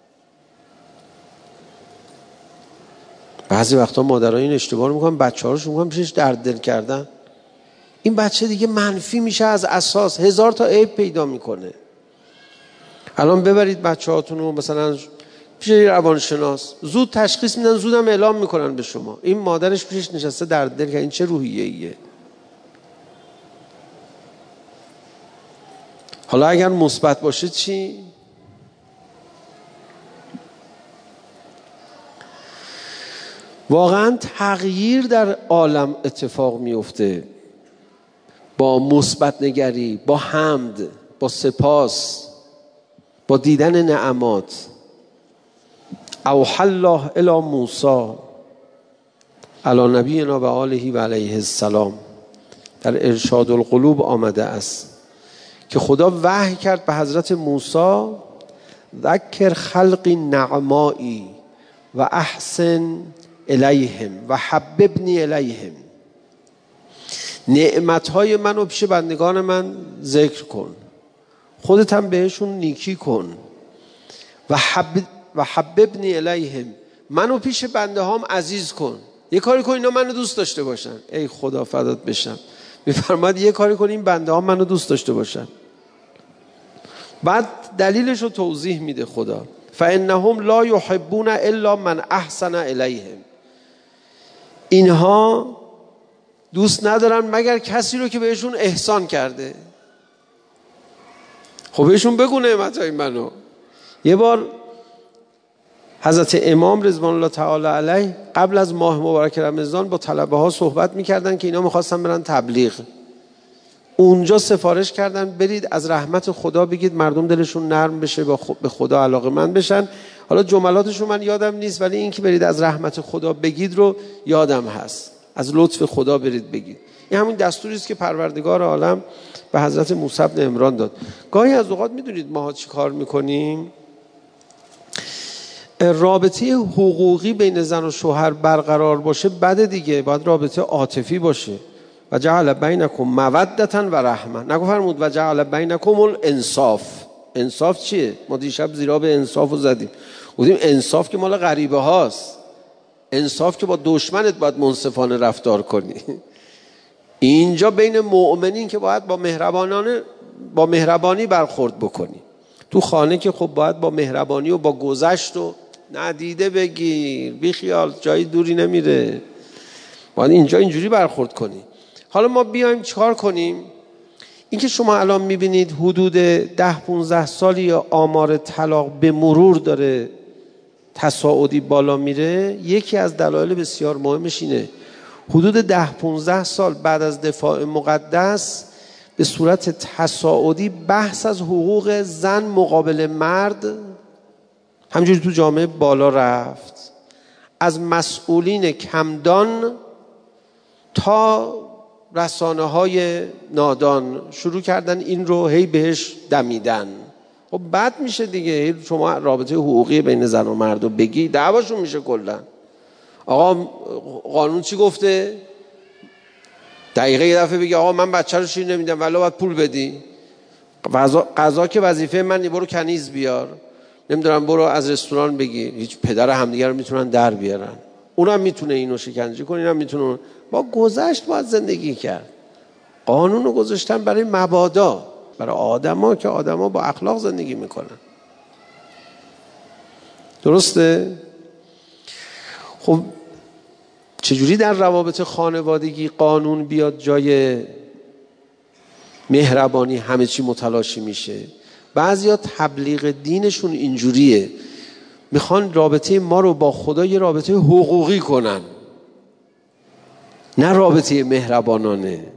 بعضی وقتا مادرها این اشتباه رو میکنن، بچه هاشون میکنن پیشش درد دل کردن، این بچه دیگه منفی میشه از اساس، 1000 تا عیب پیدا میکنه. الان ببرید بچه هاتون رو مثلا پیش روانشناس، زود تشخیص میدن، زودم اعلام میکنن به شما این مادرش پیشش نشسته درد دل کرده. این چه روحیه ایه؟ حالا اگر مثبت باشه چی؟ واقعا تغییر در عالم اتفاق میفته با مثبت نگری، با حمد، با سپاس، با دیدن نعمات. اوحی الله الی موسی علی نبینا و آله و علیه السلام، در ارشاد القلوب آمده است که خدا وحی کرد به حضرت موسی ذکر خلقی نعمایی و احسن الیهم و حببنی الیهم، نعمتهای منو پیش بندگان من ذکر کن، خودت هم بهشون نیکی کن، و حببنی الیهم، منو پیش بنده هام عزیز کن. یه کاری کن اینا منو دوست داشته باشن. ای خدا فدات بشم، میفرماد یه کاری کن این بنده ها منو دوست داشته باشن. بعد دلیلش رو توضیح میده خدا، فانهم لا یحبون الا من احسن الیهم، اینها دوست ندارن مگر کسی رو که بهشون احسان کرده. خب بهشون بگو نعمتهای منو. یه بار حضرت امام رضوان الله تعالی علیه قبل از ماه مبارک رمضان با طلبه ها صحبت میکردن که اینا میخواستن برن تبلیغ. اونجا سفارش کردن برید از رحمت خدا بگید مردم دلشون نرم بشه، به خدا علاقه‌مند بشن. حالا جملاتشو من یادم نیست، ولی این که برید از رحمت خدا بگید رو یادم هست، از لطف خدا برید بگید. این همین دستوری است که پروردگار عالم به حضرت موسی بن عمران داد. گاهی از اوقات میدونید ماها چی کار میکنیم؟ رابطه حقوقی بین زن و شوهر برقرار باشه بده دیگه، باید رابطه عاطفی باشه. و جعل بینکم مودة و رحمه، نگو فرمود و جعل بینکم الانصاف. انصاف چیه؟ ما دیشب زیرا به انصاف رو زدیم، گفتیم انصاف که مال غریبه هاست، انصاف که با دشمنت باید منصفانه رفتار کنی. اینجا بین مؤمنین که باید با مهربانی برخورد بکنی. تو خانه که خب باید با مهربانی و با گذشت و ندیده بگیر، بی خیال، جایی دوری نمیره، باید اینجا اینجوری برخورد کنی. حالا ما بیایم چیکار کنیم؟ این که شما الان میبینید حدود 10-15 سالی آمار طلاق به مرور داره تصاعدی بالا میره، یکی از دلایل بسیار مهمش اینه حدود 10-15 سال بعد از دفاع مقدس به صورت تصاعدی بحث از حقوق زن مقابل مرد همجوری تو جامعه بالا رفت. از مسئولین کمدان تا رسانه های نادان شروع کردن این رو هی بهش دمیدن. خب بد میشه دیگه، شما رابطه حقوقی بین زن و مرد رو بگی دعواشون میشه کلا. آقا قانون چی گفته؟ دقیقه یه دفعه بگی آقا من بچه رو شیر نمیدم ولی باید پول بدی. قضا که وظیفه من، برو کنیز بیار، نمیدونم برو از رستوران بگی. هیچ پدر همدیگه رو میتونن در بیارن، اونم میتونه اینو شکنجه کنه، اینم میتونه. با گذشت باید زندگی کرد. قانون رو گذاشتن برای مبادا، برای آدما که آدما با اخلاق زندگی میکنن. درسته؟ خب چجوری در روابط خانوادگی قانون بیاد جای مهربانی همه چی متلاشی میشه؟ بعضیا تبلیغ دینشون اینجوریه، میخوان رابطه ما رو با خدا یه رابطه حقوقی کنن، نه رابطه مهربانانه.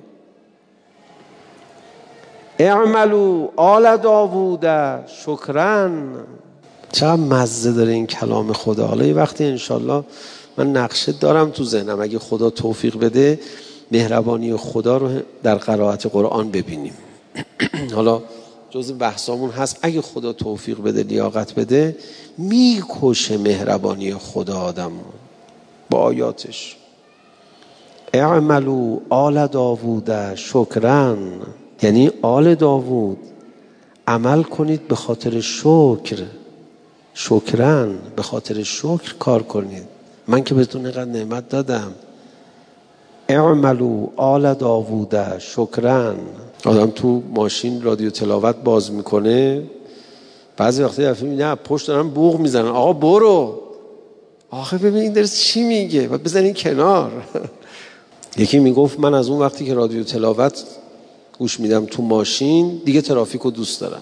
اعملوا آل داوود شکرا. چقدر مزه داره این کلام خدا. حالا یه وقتی انشالله من نقشه دارم تو ذهنم، اگه خدا توفیق بده مهربانی خدا رو در قرائت قرآن ببینیم. حالا جز بحثامون هست، اگه خدا توفیق بده لیاقت بده میکشه مهربانی خدا آدم با آیاتش. اعملوا آل داوود شکرا، یعنی آل داوود عمل کنید به خاطر شکر، شکرا به خاطر شکر کار کنید. من که بهتون اینقدر نعمت دادم. اعملوا آل داوود شکرا. آدم تو ماشین رادیو تلاوت باز میکنه، بعضی وقتا دفعه نه پشت دارن بوق میزنن، آقا برو، آخه ببین این درست چی میگه، باید بزنین کنار. یکی میگفت من از اون وقتی که رادیو تلاوت گوش میدم تو ماشین دیگه ترافیک رو دوست دارم.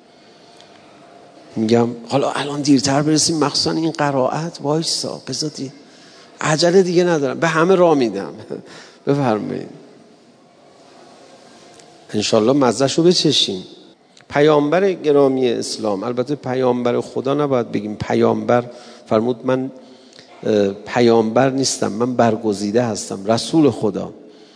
میگم حالا الان دیرتر برسیم، مخصوصا این قرائت وایسا بذاری، عجله دیگه ندارم، به همه راه میدم. بفرمایید انشالله مزه‌شو بچشیم. پیامبر گرامی اسلام، البته پیامبر خدا نباید بگیم پیامبر، فرمود من پیامبر نیستم، من برگزیده هستم، رسول خدا.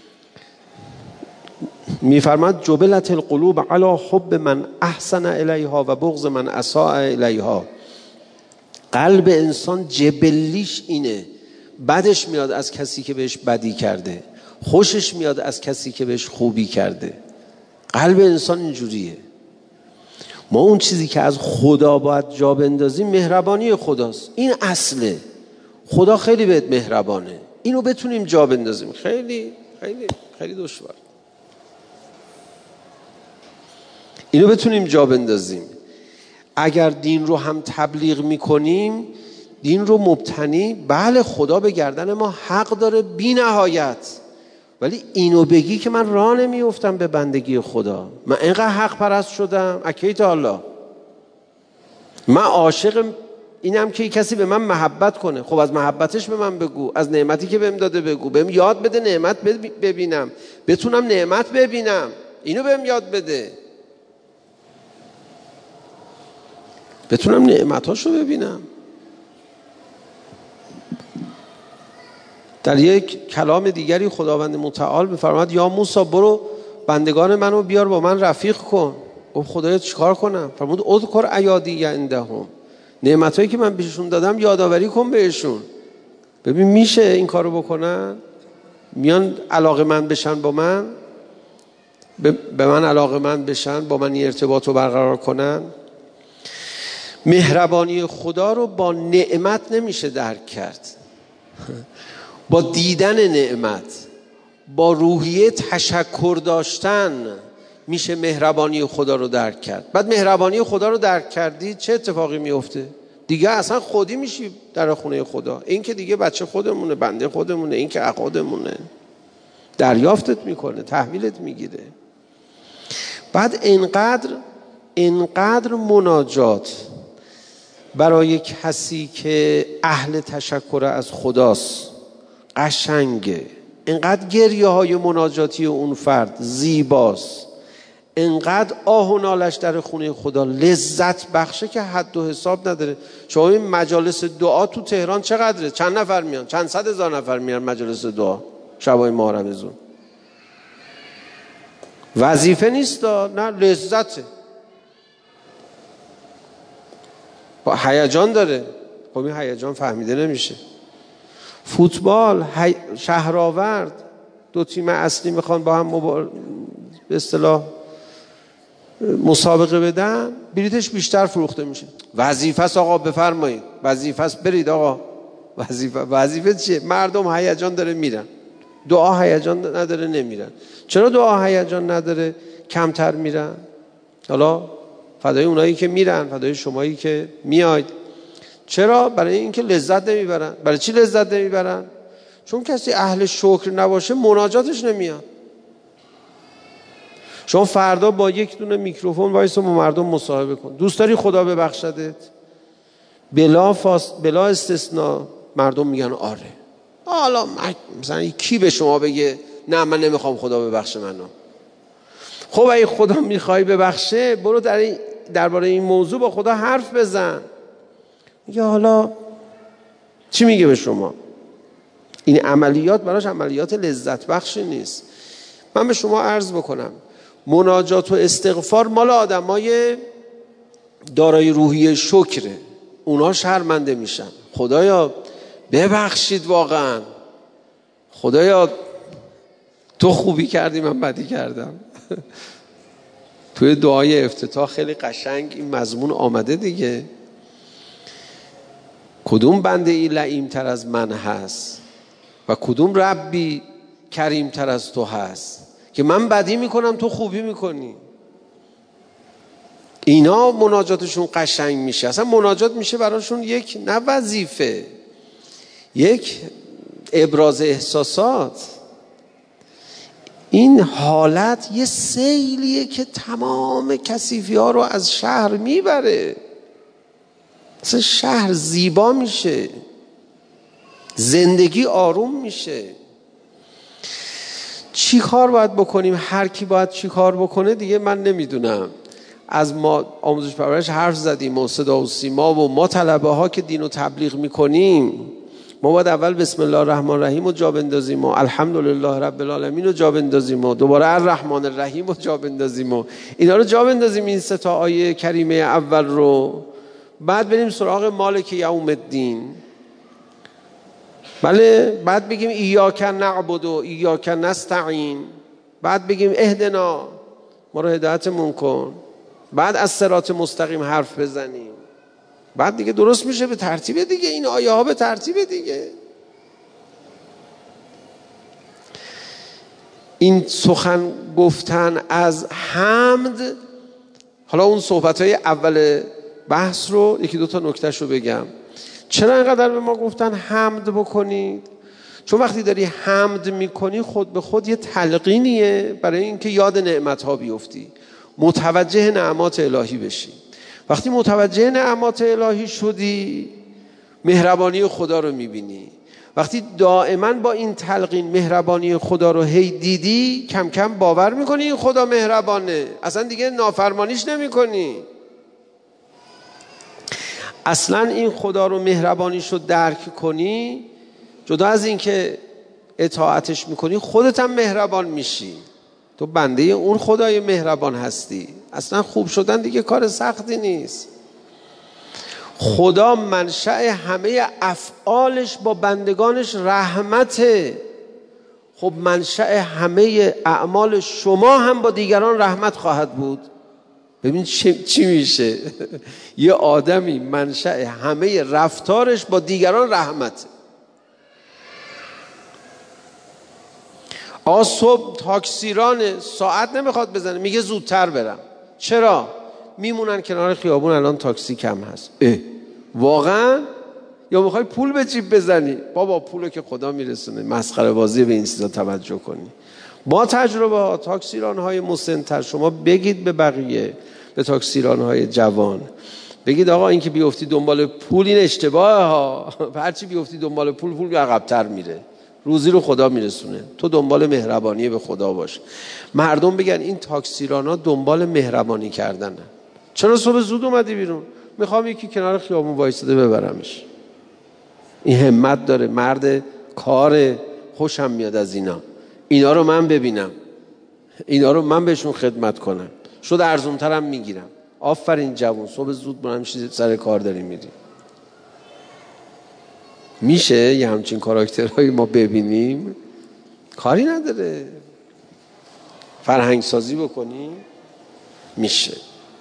میفرماد جبلت القلوب علی حب من احسن الیها و بغض من اساء الیها. قلب انسان جبلیش اینه، بدش میاد از کسی که بهش بدی کرده، خوشش میاد از کسی که بهش خوبی کرده. قلب انسان اینجوریه. ما اون چیزی که از خدا باید جا بندازیم مهربانی خداست. این اصله. خدا خیلی بهت مهربانه، اینو بتونیم جا بندازیم خیلی خیلی خیلی دشوار. اینو بتونیم جا بندازیم. اگر دین رو هم تبلیغ میکنیم، دین رو مبتنی، بله خدا به گردن ما حق داره بی نهایت، ولی اینو بگی که من راه نمیافتم به بندگی خدا، من اینقدر حق پرست شدم، اکی تا الله من عاشق اینم که کسی به من محبت کنه. خب از محبتش به من بگو، از نعمتی که بهم داده بگو، بهم یاد بده نعمت ببینم، بتونم نعمت ببینم، اینو بهم یاد بده، بتونم نعمتاشو ببینم. در یک کلام دیگری خداوند متعال می‌فرماد یا موسی برو بندگان منو بیار با من رفیق کن. گفت خدایا چیکار کنم؟ فرمود اذکر ایادی عندهم، نعمتایی که من بهشون دادم یادآوری کن بهشون. ببین میشه این کارو بکنن؟ میان علاقه‌مند بشن با من، به من علاقه‌مند بشن، با من این ارتباط رو برقرار کنن. مهربانی خدا رو با نعمت نمیشه درک کرد، با دیدن نعمت، با روحیه تشکر داشتن میشه مهربانی خدا رو درک کرد. بعد مهربانی خدا رو درک کردی چه اتفاقی میفته؟ دیگه اصلا خودی میشی در خونه خدا. این که دیگه بچه خودمونه، بنده خودمونه، این که خودمونه، دریافتت میکنه، تحویلت میگیره. بعد اینقدر مناجات برای کسی که اهل تشکر از خداست قشنگه، اینقدر گریه های مناجاتی اون فرد زیباست، اینقدر آه و نالش در خونه خدا لذت بخشه که حد و حساب نداره. شما این مجالس دعا تو تهران چقدره؟ چند نفر میان؟ چند صد هزار نفر میان مجالس دعا شبای ماه رمضان. وظیفه نیست، نه لذته، با هیجان داره. خب این هیجان فهمیده نمیشه. فوتبال، شهرآورد، دو تیم اصلی میخوان با هم به اصطلاح مسابقه بدن، بلیتش بیشتر فروخته میشه. وظیفه است آقا، بفرمایید، وظیفه است، برید آقا. وظیفه چیه؟ مردم هیجان داره میرن، دعا هیجان نداره نمیرن. چرا دعا هیجان نداره کمتر میرن؟ حالا فدای اونایی که میرن، فدای شمایی که میاید. چرا؟ برای اینکه لذت نمیبرن. برای چی لذت نمیبرن؟ چون کسی اهل شکر نباشه مناجاتش نمیاد. شما فردا با یک دونه میکروفون وایسا با مردم مصاحبه کن، دوست داری خدا ببخشدت؟ بلا استثناء مردم میگن آره. حالا مثلا کی به شما بگه نه من نمیخوام خدا ببخشه منو؟ خب اگه خدا میخوای ببخشه برو درباره این موضوع با خدا حرف بزن. میگه حالا چی میگه به شما؟ این عملیات براش عملیات لذت بخشی نیست. من به شما عرض بکنم مناجات و استغفار مال آدمای دارای روحیه شکره. اونا شرمنده میشن، خدایا ببخشید، واقعا خدایا تو خوبی کردی من بدی کردم. توی دعای افتتاح خیلی قشنگ این مضمون آمده دیگه. کدوم بنده ای لئیم تر از من هست و کدوم ربی کریم تر از تو هست که من بدی میکنم تو خوبی میکنی. اینا مناجاتشون قشنگ میشه. اصلا مناجات میشه براشون یک نه وظیفه، یک ابراز احساسات. این حالت یه سیلیه که تمام کثیفی ها رو از شهر میبره. اصلا شهر زیبا میشه، زندگی آروم میشه. چی کار باید بکنیم؟ هر کی باید چی کار بکنه دیگه من نمیدونم. از ما آموزش پرورش حرف زدیم و صدا و سیما و ما طلبه ها که دین و تبلیغ میکنیم، ما باید اول بسم الله الرحمن الرحیم رو جا بندازیم و الحمدلله رب العالمین رو جا بندازیم و دوباره الرحمن الرحیم رو جا بندازیم و اینا رو جا بندازیم، این سه تا آیه کریمه اول رو. بعد بریم سراغ مالک یوم الدین. بله، بعد بگیم ایاک نعبد و ایاک نستعین. بعد بگیم اهدنا، ما رو هدایتمون کن. بعد از صراط مستقیم حرف بزنیم. بعد دیگه درست میشه به ترتیب دیگه. این آیه ها به ترتیب دیگه. این سخن گفتن از حمد. حالا اون صحبت های اول بحث رو یکی دوتا نکتهش رو بگم. چرا اینقدر به ما گفتن حمد بکنید؟ چون وقتی داری حمد میکنی خود به خود یه تلقینیه برای اینکه یاد نعمت ها بیفتی، متوجه نعمات الهی بشی. وقتی متوجه نعمات الهی شدی مهربانی خدا رو میبینی. وقتی دائما با این تلقین مهربانی خدا رو هی دیدی، کم کم باور میکنی این خدا مهربانه، اصلا دیگه نافرمانیش نمیکنی. اصلا این خدا رو مهربانیش رو درک کنی، جدا از این که اطاعتش میکنی خودت هم مهربان میشی. تو بنده اون خدای مهربان هستی. اصلا خوب شدن دیگه کار سختی نیست. خدا منشأ همه افعالش با بندگانش رحمته. خب منشأ همه اعمال شما هم با دیگران رحمت خواهد بود. ببین چی میشه. یه آدمی منشأ همه رفتارش با دیگران رحمته. صبح تاکسیران ساعت نمیخواد بزنه، میگه زودتر برم. چرا؟ میمونن کنار خیابون الان تاکسی کم هست. واقعا؟ یا میخوای پول به جیب بزنی؟ بابا پولو که خدا میرسونه، مسخره بازی به این چیزا توجه کنی. با تجربه ها تاکسیران های مسن‌تر شما بگید به بقیه، به تاکسیران های جوان بگید آقا این که بیفتی دنبال پول این اشتباهه ها. هرچی بیفتی دنبال پول عقب‌تر میره، روزی رو خدا میرسونه. تو دنبال مهربانی به خدا باش. مردم بگن این تاکسیرانا دنبال مهربانی کردنه. چرا صبح زود اومدی بیرون؟ میخوام یکی کنار خیابون وایساده ببرمش. این همت داره، مرد کار، خوشم میاد از اینا رو من ببینم، اینا رو من بهشون خدمت کنم. شد ارزونترم میگیرم. آفرین جوون، صبح زود برام سر کار داری میری. میشه یه همچین کاراکترهایی ما ببینیم؟ کاری نداره. فرهنگ سازی بکنیم میشه.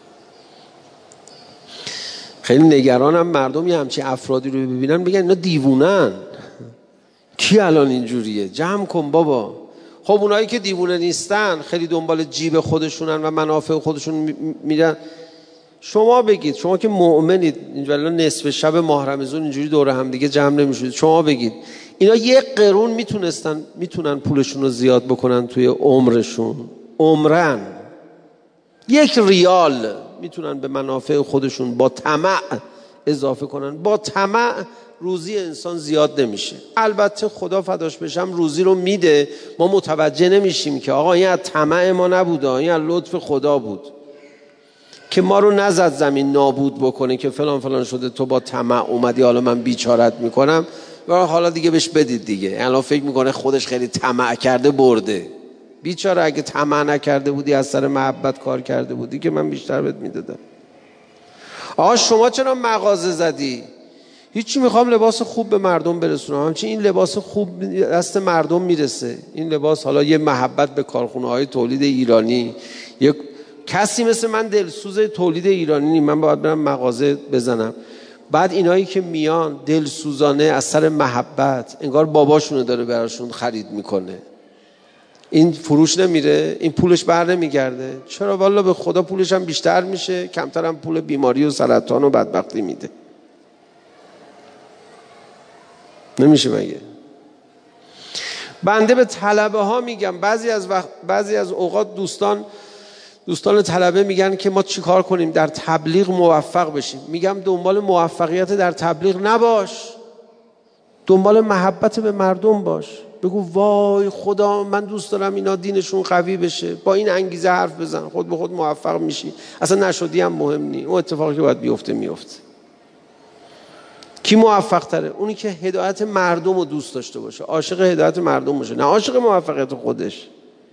خیلی نگرانم مردم یه همچین افرادی رو ببینن بگن اینا دیوونن. کی الان اینجوریه؟ جمع کن بابا. خب اونایی که دیوونه نیستن، خیلی دنبال جیب خودشونن و منافع خودشون میرن. شما بگید، شما که مؤمنید، اینجوری نصف شب ماه رمضان اینجوری دور هم دیگه جمع نمیشید، شما بگید اینا یک قرون میتونن پولشون رو زیاد بکنن توی عمرشون؟ عمرن 1 ریال میتونن به منافع خودشون با طمع اضافه کنن. با طمع روزی انسان زیاد نمیشه. البته خدا فداش بشم روزی رو میده، ما متوجه نمیشیم که آقا این از طمع ما نبوده، این از لطف خدا بود که ما رو نزد زمین نابود بکنه که فلان فلان شده، تو با طمع اومدی حالا من بیچارت میکنم و حالا دیگه بهش بدید دیگه. الان فکر میکنه خودش خیلی طمع کرده برده. بیچاره اگه طمع نکرده بودی، از سر محبت کار کرده بودی که من بیشتر بهت میدادم. آقا شما چرا مغازه زدی؟ هیچی، میخوام لباس خوب به مردم برسونم. همچنین این لباس خوب دست مردم میرسه. این لباس حالا یه محبت به کارخونه‌های تولید ایرانی، یک کسی مثل من دلسوز تولید ایرانی نیم، من باید برم مغازه بزنم. بعد اینایی که میان دلسوزانه از سر محبت، انگار باباشونو داره براشون خرید میکنه. این فروش نمیره، این پولش بر نمیگرده. چرا؟ والا به خدا پولش هم بیشتر میشه، کمتر هم پول بیماری و سرطان و بدبختی میده. نمیشه مگه؟ بنده به طلبه ها میگم، بعضی از اوقات دوستان طلبه میگن که ما چی کار کنیم در تبلیغ موفق بشیم. میگم دنبال موفقیت در تبلیغ نباش، دنبال محبت به مردم باش. بگو وای خدا من دوست دارم اینا دینشون قوی بشه، با این انگیزه حرف بزن، خود به خود موفق میشی. اصلا نشدی هم مهم نی، اون اتفاقی که باید بیفته میفته. کی موفق تره؟ اونی که هدایت مردم رو دوست داشته باشه، عاشق هدایت مردم باشه، نه عاشق موفقیت خودش.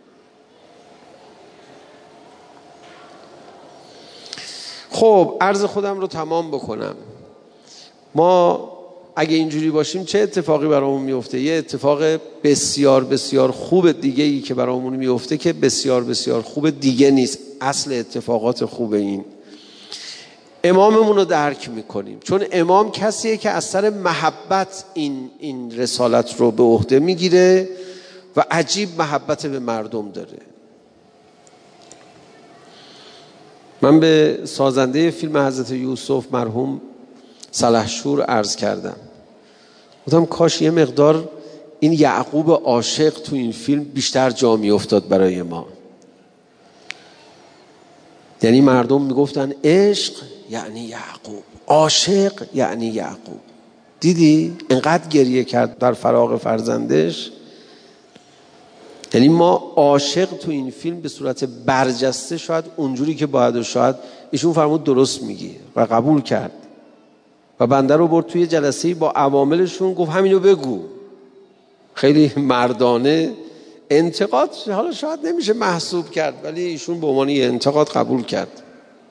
خب عرض خودم رو تمام بکنم. ما اگه اینجوری باشیم چه اتفاقی برامون میفته؟ یه اتفاق بسیار بسیار خوب دیگه ای که برامون میفته که بسیار بسیار خوب دیگه نیست، اصل اتفاقات خوب این اماممون رو درک میکنیم. چون امام کسیه که از سر محبت این رسالت رو به عهده میگیره و عجیب محبت به مردم داره. من به سازنده فیلم حضرت یوسف مرحوم سلحشور عرض کردم، گفتم کاش یه مقدار این یعقوب عاشق تو این فیلم بیشتر جا می افتاد برای ما. یعنی مردم میگفتن عشق یعنی یعقوب، عاشق یعنی یعقوب. دیدی انقدر گریه کرد در فراق فرزندش. یعنی ما عاشق تو این فیلم به صورت برجسته، شاید اونجوری که باید و شاید ایشون فرمود درست میگی و قبول کرد و بنده رو برد توی جلسه‌ای با عواملشون، گفت همینو بگو. خیلی مردانه انتقاد حالا شاید نمیشه محسوب کرد، ولی ایشون به عنوان یه انتقاد قبول کرد.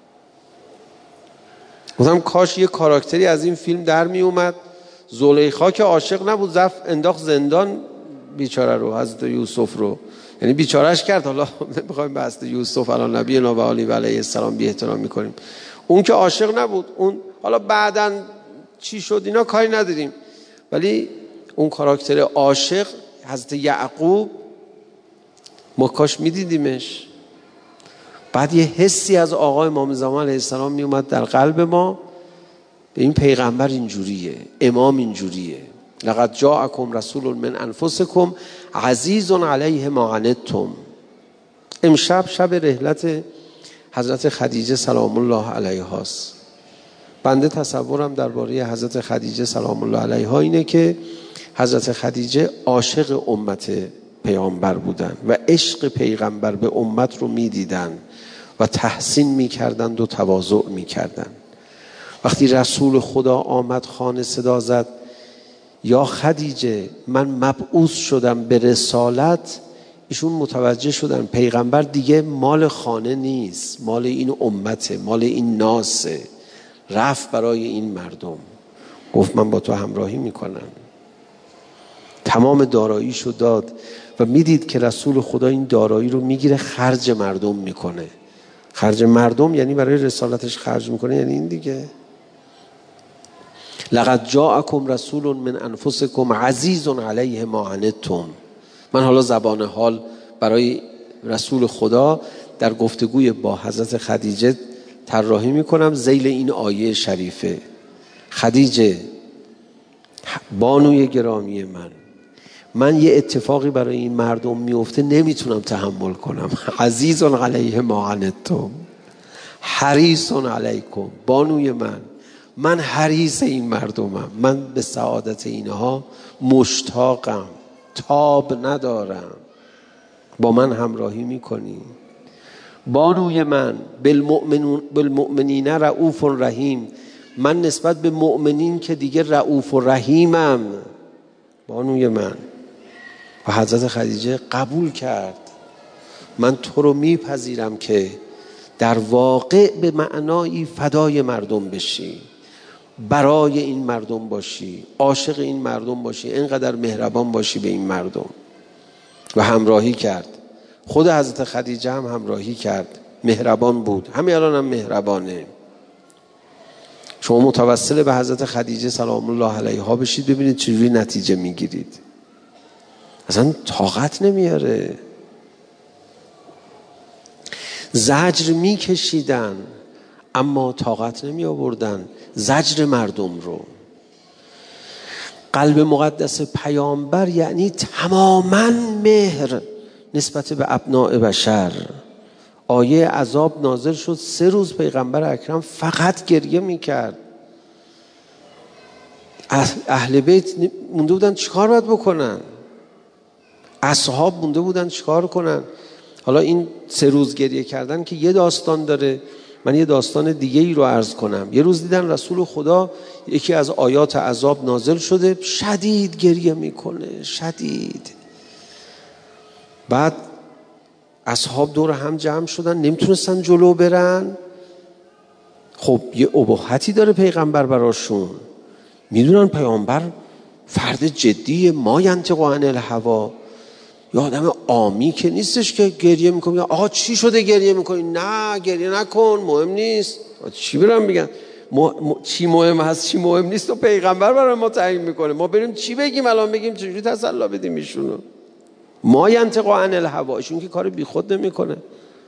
گفتم کاش یه کاراکتری از این فیلم در می اومد. زلیخا که عاشق نبود، زفت انداخت زندان بیچاره رو، حضرت یوسف رو، یعنی بیچارهش کرد. حالا نمیخوایم به حضرت یوسف علی نبی و علیه السلام بی احترام میکنیم. اون که عاشق نبود، اون حالا بعداً چی شد اینا کاری نداریم، ولی اون کاراکتر عاشق حضرت یعقوب ما کاش میدیدیمش. بعد یه حسی از آقا امام زمان علیه السلام میومد در قلب ما، به این پیغمبر اینجوریه، امام اینجوریه. لقد جاءکم رسول من انفسکم عزیز علیه ما عنتم. امشب شب رحلت حضرت خدیجه سلام الله علیها است. بنده تصورم درباره حضرت خدیجه سلام الله علیها اینه که حضرت خدیجه عاشق امت پیامبر بودن و عشق پیغمبر به امت رو میدیدن و تحسین میکردند و تواضع میکردند. وقتی رسول خدا آمد خانه صدا زد یا خدیجه من مبعوث شدم به رسالت، ایشون متوجه شدن پیغمبر دیگه مال خانه نیست، مال این امته، مال این ناسه. رفت برای این مردم گفت من با تو همراهی میکنم. تمام داراییشو داد و میدید که رسول خدا این دارایی رو میگیره خرج مردم میکنه. خرج مردم یعنی برای رسالتش خرج میکنه، یعنی این دیگه. لقد جاءکم رسول من انفسکم عزیز علیه ما عنتم. من حالا زبان حال برای رسول خدا در گفتگوی با حضرت خدیجه طراحی میکنم ذیل این آیه شریفه. خدیجه بانوی گرامی من یه اتفاقی برای این مردم میفته نمیتونم تحمل کنم. عزیز علیه ما عنتم. حریص علیکم، بانوی من حریص این مردمم، من به سعادت اینها مشتاقم، تاب ندارم. با من همراهی میکنی؟ بانوی من بالمؤمنین رؤوف رحیم، من نسبت به مؤمنین که دیگه رؤوف و رحیمم. بانوی من. و حضرت خدیجه قبول کرد، من تو رو میپذیرم که در واقع به معنای فدای مردم بشی، برای این مردم باشی، عاشق این مردم باشی، اینقدر مهربان باشی به این مردم. و همراهی کرد. خود حضرت خدیجه هم همراهی کرد، مهربان بود، همین الان هم مهربانه. شما متوسل به حضرت خدیجه سلام الله علیها بشید، ببینید چجوری نتیجه میگیرید. اصلا طاقت نمیاره. زجر میکشیدن اما طاقت نمی آوردن زجر مردم رو. قلب مقدس پیامبر یعنی تماما مهر نسبت به ابناء بشر. آیه عذاب نازل شد، 3 روز پیغمبر اکرم فقط گریه میکرد. اهل بیت مونده بودن چیکار باید بکنن، اصحاب مونده بودن چیکار کنن. حالا این 3 روز گریه کردن که یه داستان داره، من یه داستان دیگه ای رو عرض کنم. یه روز دیدن رسول خدا یکی از آیات عذاب نازل شده، شدید گریه میکنه، شدید. بعد اصحاب دور هم جمع شدن، نمیتونستن جلو برن. خب یه ابهتی داره پیغمبر براشون، میدونن پیغمبر فرد جدیه، ما ینطق عن الهوا، یه آدم عامی که نیستش که گریه میکنه. آقا چی شده گریه میکنی؟ نه گریه نکن، مهم نیست. چی برام بگن؟ چی مهم هست چی مهم نیست و پیغمبر برای ما تعیین میکنه. ما بریم چی بگیم الان؟ بگیم چجوری تسلی بدیم ایشونو؟ ما ینطق عن الهوا، ایشون که کار بیخود نمیکنه.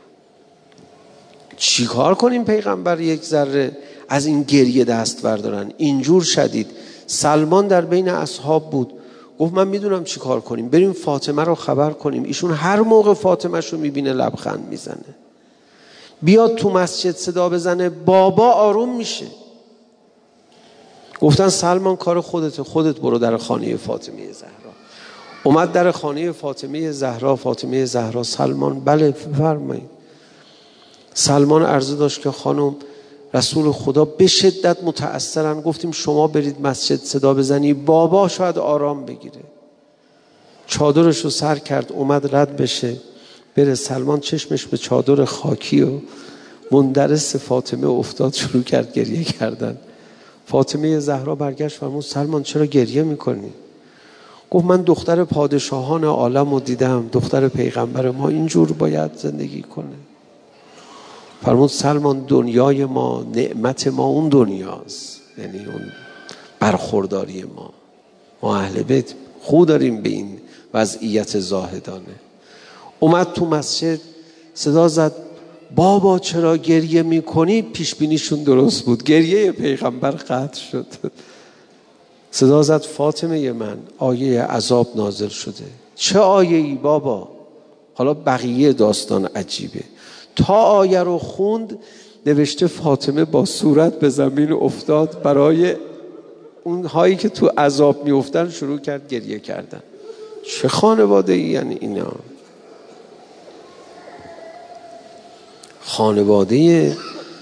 چی کار کنیم پیغمبر یک ذره از این گریه دست بردارن؟ اینجور شدید. سلمان در بین اصحاب بود، گفت من میدونم چی کار کنیم، بریم فاطمه رو خبر کنیم. ایشون هر موقع فاطمه شو میبینه لبخند میزنه. بیاد تو مسجد صدا بزنه بابا آروم میشه. گفتن سلمان کار خودت برو در خانه فاطمه زهرا. اومد در خانه فاطمه زهرا. سلمان بله فرمایید. سلمان عرضه داشت که خانم رسول خدا به شدت متأثرن، گفتیم شما برید مسجد صدا بزنی بابا شاید آرام بگیره. چادرش رو سر کرد اومد رد بشه بره. سلمان چشمش به چادر خاکی و مندرس فاطمه افتاد، شروع کرد گریه کردن. فاطمه زهرا برگشت فرمود سلمان چرا گریه میکنی؟ گفت من دختر پادشاهان عالم رو دیدم، دختر پیغمبر ما اینجور باید زندگی کنه. فرمود سلمان دنیای ما، نعمت ما اون دنیاست، یعنی اون برخورداری ما اهل بیت خود داریم به این وضعیت زاهدانه. اومد تو مسجد صدا زد بابا چرا گریه میکنی؟ پیش بینیشون درست بود، گریه پیغمبر قطع شد. صدا زد فاطمه من آیه عذاب نازل شده. چه آیه ای بابا؟ حالا بقیه داستان عجیبه. تا آیه رو خوند نوشته فاطمه با صورت به زمین افتاد، برای اونهایی که تو عذاب میافتن شروع کرد گریه کردن. چه خانواده ای یعنی اینا؟ خانواده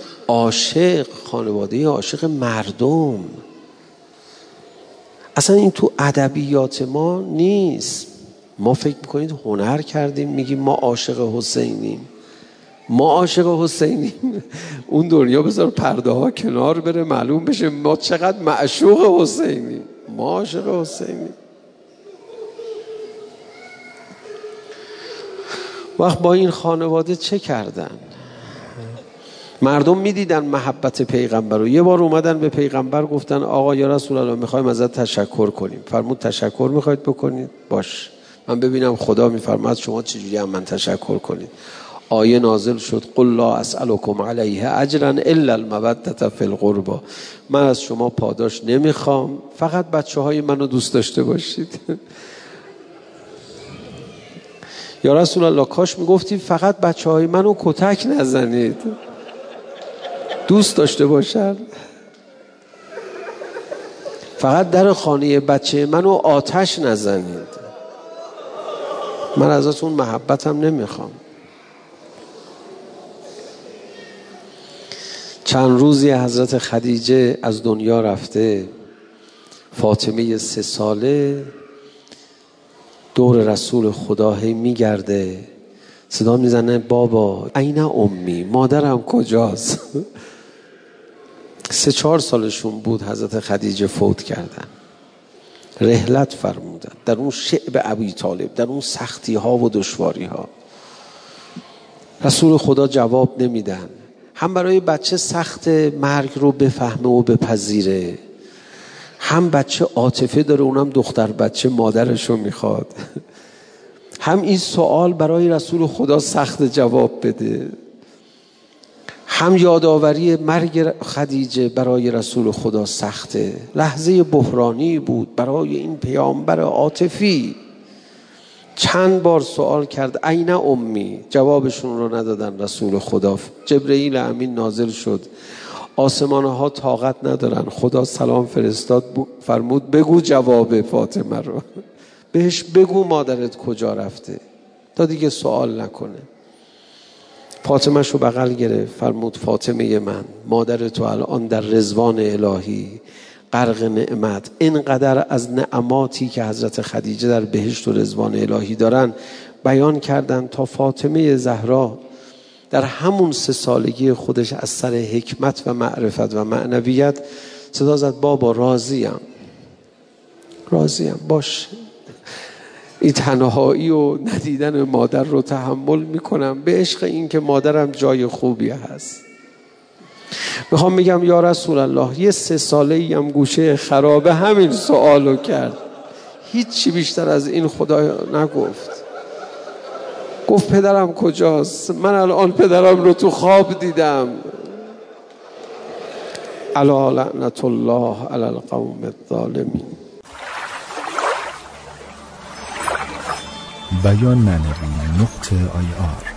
عاشق مردم. اصلا این تو ادبیات ما نیست. ما فکر میکنید هنر کردیم میگیم ما عاشق حسینیم. اون دنیا بذار پرده ها کنار بره معلوم بشه ما چقدر معشوق حسینیم. ما عاشق حسینیم. وقت با این خانواده چه کردن؟ مردم میدیدن محبت پیغمبر رو. یه بار اومدن به پیغمبر گفتن آقا یا رسول الله میخوایم ازت تشکر کنیم. فرمود تشکر میخواید بکنید؟ باش من ببینم خدا میفرماد شما چجوری هم من تشکر کنید. آیه نازل شد قل لا اسألكم علیه اجرا الا المودة فی القربى، من از شما پاداش نمیخوام، فقط بچه‌های منو دوست داشته باشید. یا رسول الله کاش میگفتی فقط بچه‌های منو کتک نزنید. دوست داشته باشن. فقط در خانه بچه منو آتش نزنید، من ازتون محبتم نمیخوام. چند روزی حضرت خدیجه از دنیا رفته، فاطمه 3 ساله دور رسول خدا هی میگرده، صدا میزنه بابا این امی، مادرم کجاست؟ 3-4 سالشون بود حضرت خدیجه فوت کردن. رحلت فرمودن در اون شعب ابی طالب، در اون سختی ها و دشواری ها. رسول خدا جواب نمیدن. هم برای بچه سخت مرگ رو بفهمه و بپذیره، هم بچه عاطفه داره، اونم دختر بچه مادرش رو میخواد. هم این سوال برای رسول خدا سخت جواب بده، هم یادآوری مرگ خدیجه برای رسول خدا سخته. لحظه بحرانی بود برای این پیامبر عاطفی. چند بار سوال کرد این امی، جوابشون رو ندادن رسول خدا. جبرئیل امین نازل شد، آسمانها طاقت ندارن، خدا سلام فرستاد، فرمود بگو جواب فاطمه رو، بهش بگو مادرت کجا رفته تا دیگه سوال نکنه. فاطمه شو بغل گرفت، فرمود فاطمه من، مادر تو الان در رضوان الهی غرق نعمت. اینقدر از نعماتی که حضرت خدیجه در بهشت و رضوان الهی دارن بیان کردن تا فاطمه زهرا در همون 3 سالگی خودش از سر حکمت و معرفت و معنویت صدا زد بابا راضیم باش، این تنهایی و ندیدن مادر رو تحمل میکنم به عشق این که مادرم جای خوبی هست. میخوام میگم یا رسول الله، یه 3 ساله‌ای هم گوشه خرابه همین سوالو کرد، هیچی بیشتر از این خدا نگفت. گفت پدرم کجاست؟ من الان پدرم رو تو خواب دیدم. الا لعنت الله علی القوم الظالمین. بیان معنوی .ir